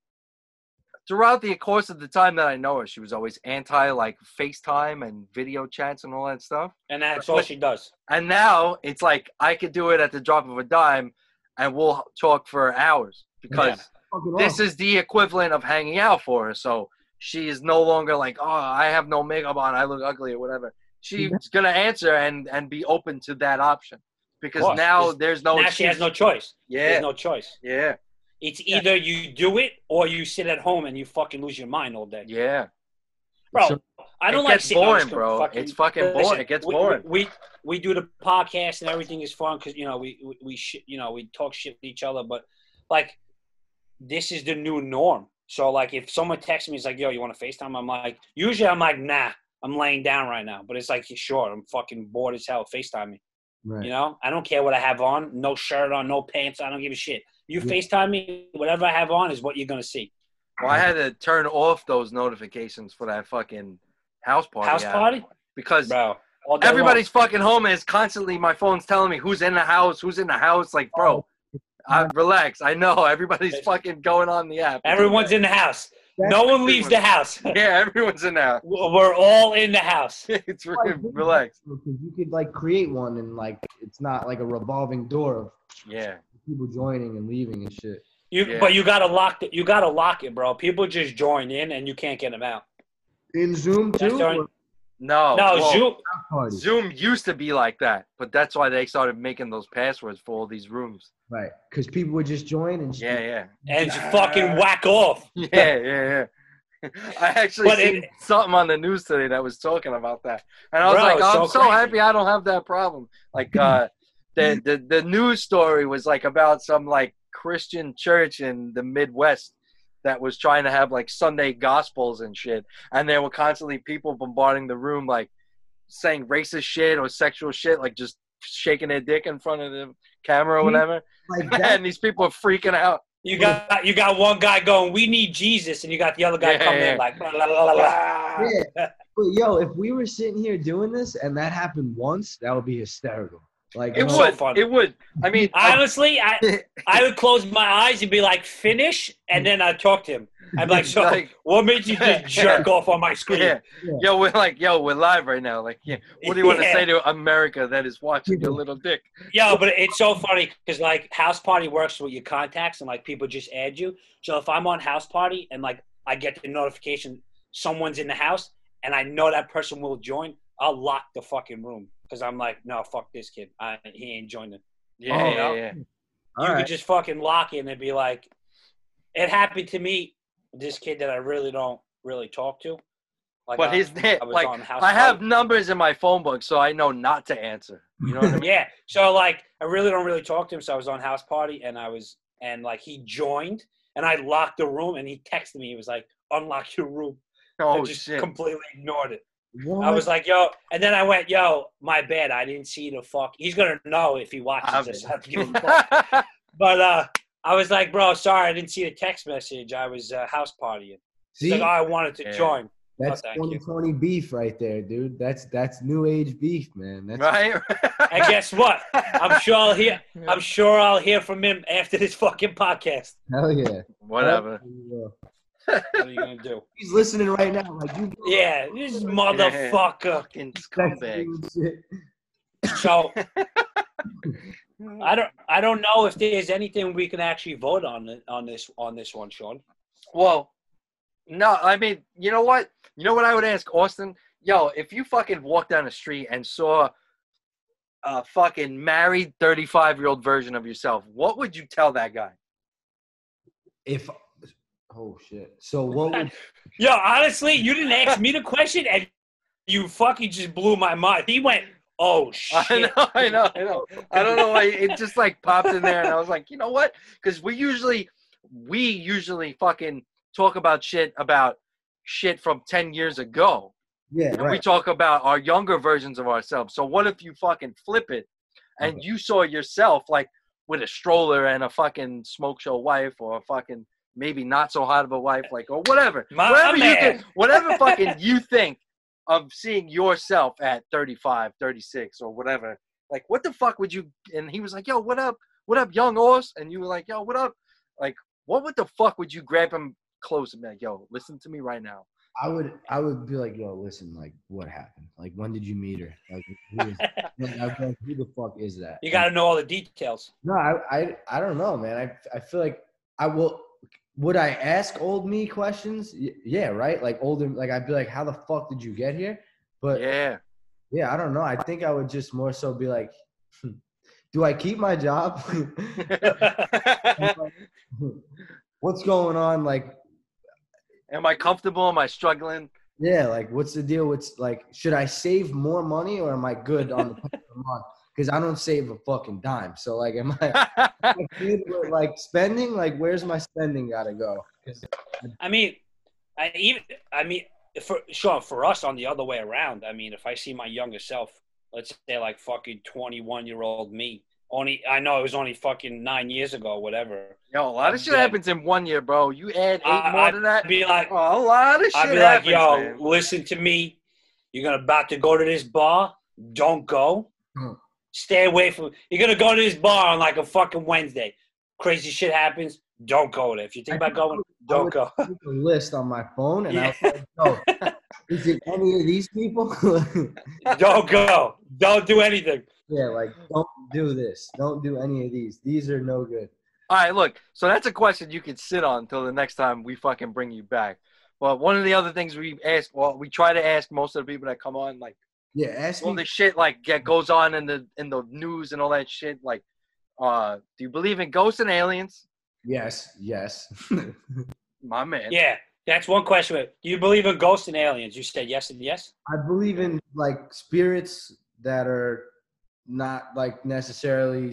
throughout the course of the time that I know her, she was always anti like FaceTime and video chats and all that stuff. And that's all she does. And now it's like I could do it at the drop of a dime, and we'll talk for hours because Fucking this awesome. is the equivalent of hanging out for her. So she is no longer like, oh, I have no makeup on, I look ugly or whatever. She's gonna answer and and be open to that option because course. now There's- there's no now excuse. she has no choice. Yeah, There's no choice. yeah, It's either you do it or you sit at home and you fucking lose your mind all day. yeah. Bro, So- I don't It like gets sitting on boring, this bro. fucking- It's fucking Listen, boring. It gets we- boring. We, we we do the podcast and everything is fun because you know we we, we sh- you know we talk shit with each other, but like this is the new norm. So like if someone texts me, it's like, yo, you want to FaceTime? I'm like, usually I'm like, nah, I'm laying down right now. But it's like, sure, I'm fucking bored as hell. FaceTime me. Right. You know, I don't care what I have on, no shirt on, no pants. I don't give a shit. You Yeah. FaceTime me, whatever I have on is what you're gonna see. Well, I had to turn off those notifications for that fucking house party. House app party, because bro. all day everybody's fucking home and it's constantly my phone's telling me who's in the house, who's in the house. Like, bro, I, relax. I know everybody's fucking going on the app. long. Everyone's in the house. No one leaves the house. Yeah, everyone's in there. We're all in the house. It's really relaxed. Because you could like create one and like it's not like a revolving door of Yeah. people joining and leaving and shit. You, Yeah. but you gotta lock it. You gotta lock it, bro. People just join in and you can't get them out. In Zoom That's too. the only- or No. no, well, Zoom. party? Zoom used to be like that, but that's why they started making those passwords for all these rooms. Right. Because people would just join and just Yeah, yeah. And just fucking whack off. Yeah, yeah, yeah. I actually But seen it- something on the news today that was talking about that, and I was Bro, like, it's oh, "I'm so so crazy. happy I don't have that problem." Like, uh, the the the news story was like about some like Christian church in the Midwest that was trying to have like Sunday gospels and shit, and there were constantly people bombarding the room, like saying racist shit or sexual shit, like just shaking their dick in front of the camera or whatever, like that. and these people are freaking out. You got you got one guy going, we need Jesus, and you got the other guy Yeah, coming yeah. in like, blah, blah, blah, blah, blah. Yeah. But yo, if we were sitting here doing this and that happened once, that would be hysterical. Like It I'm so would. fun. It would. I mean, I- Honestly, I I would close my eyes and be like, finish, and then I'd talk to him. I'd be like, so Like- what made you just jerk off on my screen? yeah. Yeah. Yo, we're like, yo, we're live right now. Like, yeah. What do you want to Yeah. say to America that is watching your little dick? Yo, but it's so funny because like House Party works with your contacts and like people just add you. So if I'm on House Party and like I get the notification someone's in the house and I know that person will join, I'll lock the fucking room because I'm like, no, fuck this kid. I, he ain't joining. Yeah, Oh, yeah, yeah. All you right. could just fucking lock it and be like, it happened to me. This kid that I really don't really talk to. Like But I, his name, I was like, on House I have Party. numbers in my phone book, so I know not to answer. You know what I mean? Yeah. So like I really don't really talk to him. So I was on House Party and I was and like he joined and I locked the room and he texted me. He was like, unlock your room. I Oh just shit! completely ignored it. What? I was like, yo, and then I went, yo, my bad. I didn't see the fuck. He's gonna know if he watches I'm- this. I have to give him a call. But uh I was like, bro, sorry, I didn't see the text message. I was uh, house partying. He's See, like, oh, I wanted to Yeah. join. that's oh, thank twenty you. twenty beef right there, dude. That's that's new age beef, man. That's Right? And guess what? I'm sure I'll hear. I'm sure I'll hear from him after this fucking podcast. hell yeah. Whatever. What are you gonna do? He's listening right now. Like you. Yeah, this motherfucker. Fucking That's scumbag. doing shit. So I don't. I don't know if there's anything we can actually vote on it- on this on this one, Sean. Well, no, I mean, you know what? You know what I would ask Austin? Yo, if you fucking walked down the street and saw a fucking married thirty-five-year-old version of yourself, what would you tell that guy? If oh shit. So what would Yo, honestly, you didn't ask me the question, and you fucking just blew my mind. He went, "Oh shit." I know, I know, I know. I don't know why it just like popped in there, and I was like, you know what? Because we usually, we usually fucking talk about shit about shit from ten years ago. yeah, And we right. talk about our younger versions of ourselves. So what if you fucking flip it and Okay. you saw yourself like with a stroller and a fucking smoke show wife or a fucking maybe not so hot of a wife, like, or whatever. My whatever you man. think, whatever fucking you think of seeing yourself at thirty-five, thirty-six, or whatever. Like, what the fuck would you? And he was like, "Yo, what up? What up, young horse?" And you were like, "Yo, what up?" Like, what would the fuck would you grab him close and be like, "Yo, listen to me right now." I would I would be like, yo, listen, like, what happened? Like, when did you meet her? Like, who, is, like, I'd be like, who the fuck is that? You got to know all the details. No, I, I I don't know, man. I I feel like I will. Would I ask old me questions? Y- Yeah, right. Like older, like I'd be like, how the fuck did you get here? But Yeah. yeah, I don't know. I think I would just more so be like, do I keep my job? What's going on? Like, Am I comfortable? Am I struggling? yeah, like what's the deal with like, should I save more money or am I good on the penny per month? Because I don't save a fucking dime. So like, am I, am I good with like spending? Like, where's my spending gotta go? 'Cause- I mean, I even I mean, for sure for us on the other way around. I mean, if I see my younger self, let's say like fucking twenty-one year old me, only I know it was only fucking nine years ago, or whatever. Yo, a lot of shit Yeah. happens in one year, bro. You add eight I- more I'd to that. be like, Oh, a lot of shit I'd be like, happens, yo, man. listen to me. You're gonna about to go to this bar. Don't go. Hmm. Stay away from. You're gonna go to this bar on like a fucking Wednesday. Crazy shit happens. Don't go there. If you think about going, don't would go. Keep a list on my phone, and Yeah. I was like, "Yo, is it any of these people?" Don't go. Don't do anything. Yeah, like don't do this. Don't do any of these. These are no good. All right, look. So that's a question you can sit on until the next time we fucking bring you back. Well, one of the other things we ask, well, we try to ask most of the people that come on, like, Yeah, ask all me. the shit like get goes on in the in the news and all that shit. Like, uh, do you believe in ghosts and aliens? Yes, yes. My man. Yeah, that's one question. Do you believe in ghosts and aliens? You said yes and yes. I believe in like spirits that are not like necessarily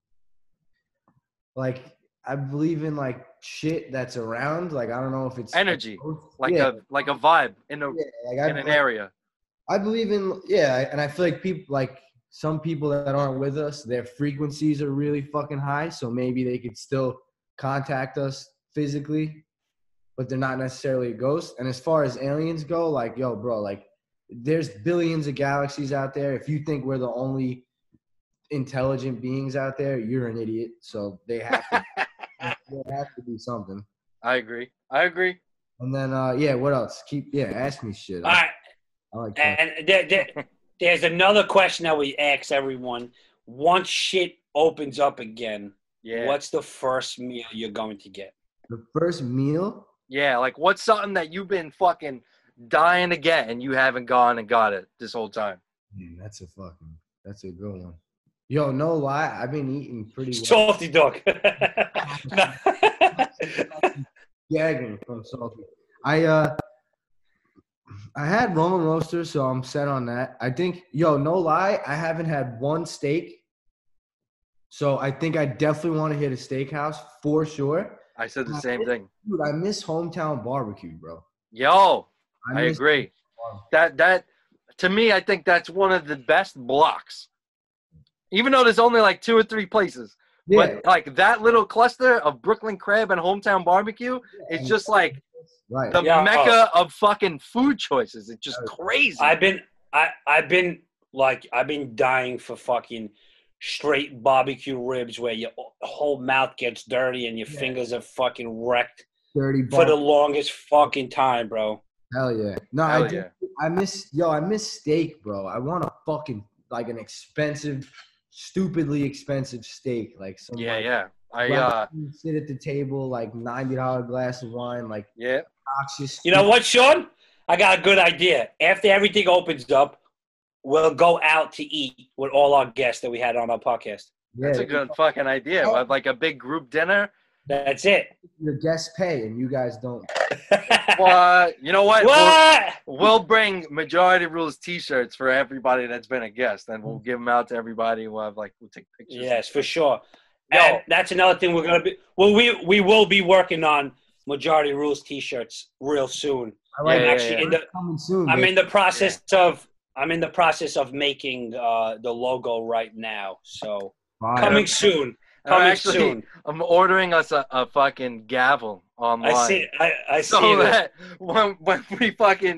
like I believe in like shit that's around. Like I don't know if it's Energy, like yeah, a like a vibe in a yeah, like I, in an like, area. I believe in yeah, and I feel like people like some people that aren't with us, their frequencies are really fucking high, so maybe they could still contact us physically, but they're not necessarily a ghost. And as far as aliens go, like yo, bro, like there's billions of galaxies out there. If you think we're the only intelligent beings out there, you're an idiot. So they have to there has to be something. I agree. I agree. And then uh yeah, what else? Keep yeah, ask me shit. All I, right, I like talking. and there, there, there's another question that we ask everyone. Once shit opens up again, Yeah. what's the first meal you're going to get? The first meal. Yeah, like what's something that you've been fucking dying to get and you haven't gone and got it this whole time? Man, that's a fucking that's a good one. Yo, no lie, I've been eating pretty well. Salty dog. No. Gagging from salty. I uh I had Roman roasters, so I'm set on that. I think yo, no lie, I haven't had one steak. So I think I definitely want to hit a steakhouse for sure. I said the same thing. Dude, I miss hometown barbecue, bro. Yo, I miss- agree. That that to me, I think that's one of the best blocks. Even though there's only like two or three places, Yeah, but like that little cluster of Brooklyn Crab and hometown barbecue is just like right. the Yeah, mecca of fucking food choices. It's just crazy. I've been I I've been like I've been dying for fucking straight barbecue ribs where your whole mouth gets dirty and your Yeah. fingers are fucking wrecked Dirty for the bar- longest fucking time, bro. Hell yeah. No, Hell I do, yeah. I miss yo, I miss steak, bro. I want a fucking like an expensive, stupidly expensive steak. Like some Yeah, like, yeah. I like, uh you sit at the table, like ninety dollar glass of wine, like yeah. noxious. You know what, Sean? I got a good idea. After everything opens up, we'll go out to eat with all our guests that we had on our podcast. Yeah, That's a good fucking idea. We'll have like a big group dinner. That's it. your guests pay and you guys don't. Well, you know what? We'll, What? we'll bring Majority Rules T-shirts for everybody that's been a guest, and we'll give them out to everybody. We'll have like we'll take pictures. Yes, for sure. Yo. And that's another thing we're gonna be. Well, we we will be working on Majority Rules T-shirts real soon. I like Yeah, I'm yeah, actually yeah. in the. coming soon. I'm babe. in the process of. I'm in the process of making uh, the logo right now. So Fire. coming soon. I'm Coming actually, soon. I'm ordering us a, a fucking gavel online. I see. I, I see so that. that when when we fucking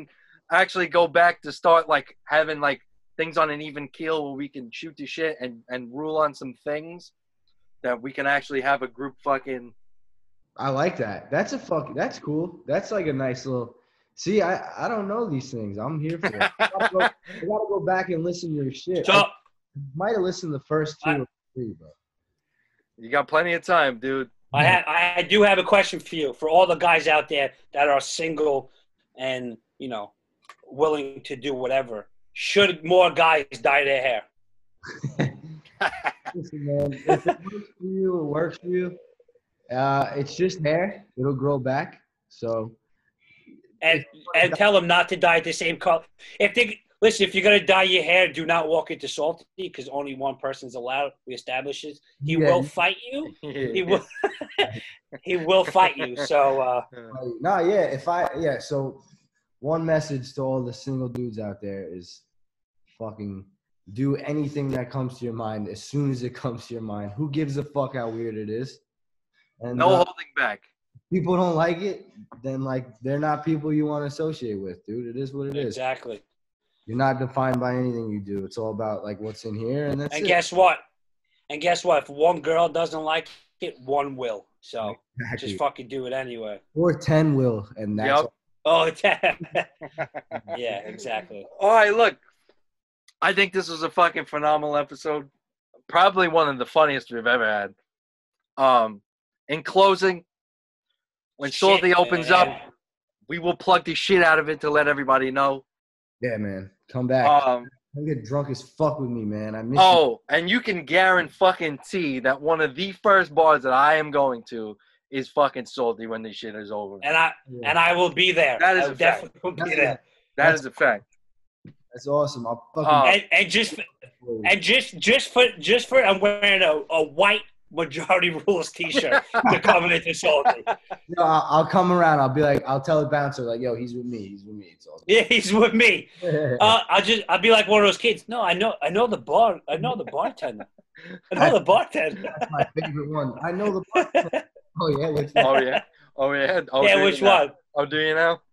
actually go back to start like having like things on an even keel where we can shoot the shit and and rule on some things that we can actually have a group fucking. I like that. That's a fuck. That's cool. That's like a nice little. See, I I don't know these things. I'm here for it. I gotta go, I gotta go back and listen to your shit. So, I might have listened to the first two I- or three, bro. You got plenty of time, dude. I ha- I do have a question for you, for all the guys out there that are single and, you know, willing to do whatever. Should more guys dye their hair? Listen, man, if it works for you, it works for you. Uh, it's just hair. It'll grow back. So And and tell them not to dye the same color. If they listen, if you're gonna dye your hair, do not walk into Salty because only one person's allowed. We established this. He Yeah. will fight you. He will. He will fight you. So uh, no, yeah. If I yeah, so one message to all the single dudes out there is fucking do anything that comes to your mind as soon as it comes to your mind. Who gives a fuck how weird it is? And No uh, holding back. people don't like it, then like they're not people you want to associate with, dude. It is what it is. exactly. You're not defined by anything you do. It's all about like what's in here, and that's And it. guess what? And guess what? If one girl doesn't like it, one will. So Exactly. just fucking do it anyway. Or ten will, and that's Yep. all. Oh, yeah, exactly. All right, look. I think this was a fucking phenomenal episode. Probably one of the funniest we've ever had. Um, in closing, when Shit, Salty opens man. up, we will plug the shit out of it to let everybody know. Yeah, man. Come back. Um, Don't get drunk as fuck with me, man. I miss oh, and you can guarantee that one of the first bars that I am going to is fucking Salty when this shit is over. And I you. and I will be there. That is I a will fact. definitely will be That's there. That is a fact. That's awesome. I'll fucking. Uh, And, and just and just just for just for I'm wearing a, a white majority rules T-shirt to come into Salty. No, I'll, I'll come around. I'll be like, I'll tell the bouncer, like, yo, he's with me. He's with me. It's all Yeah, he's with me. Uh, I'll just I'll be like one of those kids. No, I know I know the bar. I know the bartender. I know the bartender. That's my favorite one. I know the bartender. Oh, yeah. Which one? Oh, yeah. Oh, yeah. Oh, Yeah, do which you now? one? Oh, do you now?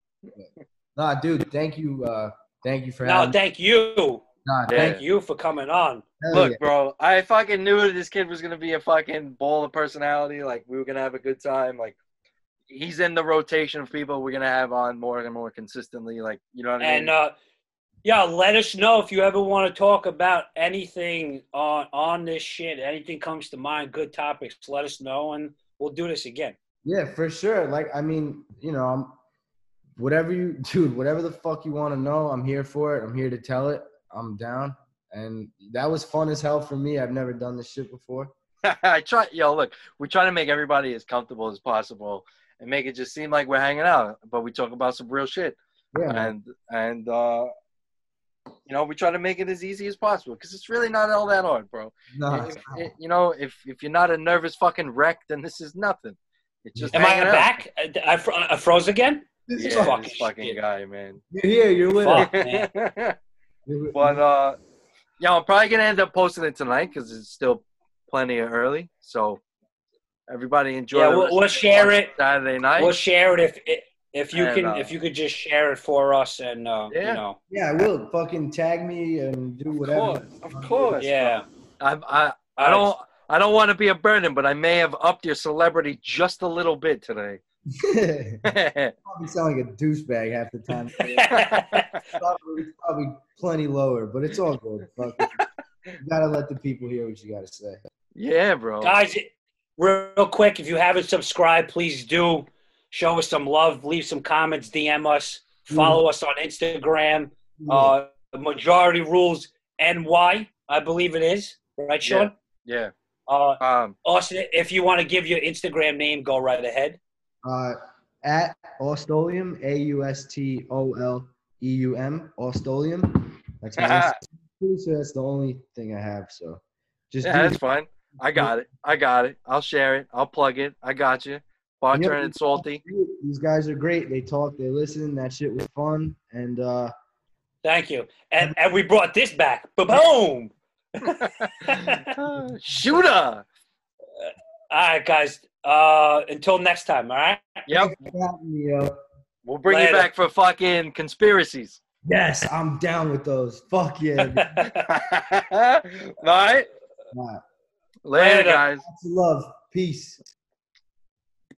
Nah, dude, thank you. Uh, thank you for No, having me. thank you. Nah, Yeah. Thank you for coming on. hell Look, yeah. bro, I fucking knew that this kid was gonna be a fucking ball of personality. Like we were gonna have a good time. Like he's in the rotation of people we're gonna have on more and more consistently. Like you know what I mean? And uh, yeah, let us know if you ever want to talk about anything on on this shit. Anything comes to mind, good topics. Let us know, and we'll do this again. Yeah, for sure. Like, I mean, you know, I'm whatever you, dude, whatever the fuck you want to know, I'm here for it. I'm here to tell it. I'm down. And that was fun as hell for me. I've never done this shit before. I try, yo, look, we try to make everybody as comfortable as possible and make it just seem like we're hanging out, but we talk about some real shit. Yeah, man. And and uh, you know, we try to make it as easy as possible because it's really not all that hard, bro. Nah, If- it's not. if- you know, if if you're not a nervous fucking wreck, then this is nothing. It's just Am I hanging out. back? I, I, fro- I froze again. This Yeah, fucking this fucking shit. guy, man. You're here. You're with Fuck, us. man. You're with- But uh, yeah, I'm probably gonna end up posting it tonight because it's still plenty of early. So everybody enjoy. Yeah, the we'll, rest we'll of share it. Saturday night. We'll share it if if you And, can. uh, If you could just share it for us, and uh, Yeah. you know, yeah, I will. Fucking tag me and do of whatever. course, of course. yeah. I I I don't I don't want to be a burden, but I may have upped your celebrity just a little bit today. Probably sound like a douchebag half the time. probably, probably plenty lower, but it's all good. Fuck it. You gotta let the people hear what you gotta say. Yeah, bro. Guys, real quick, if you haven't subscribed, please do. Show us some love. Leave some comments. D M us. Follow us on Instagram. Uh, Majority Rules N Y, I believe it is. Right, Sean? Yeah. Uh, Um. Austin, if you want to give your Instagram name, go right ahead. Uh, at Austolium, A U S T O L E U M, Austolium. That's my Instagram. Pretty sure that's the only thing I have. So just Yeah, do that's fine. I got it. I got it. I'll share it. I'll plug it. I got you. Bartender Yep. and Salty. These guys are great. They talk, they listen. That shit was fun. And uh, Thank you. And and we brought this back. Boom! Shooter. All right, guys. Uh, until next time, all right? Yep. thanks for having me, yo. We'll bring Later. you back for fucking conspiracies. Yes, I'm down with those. Fuck yeah. All right. All right. Later, Later. guys. Lots of love. Peace.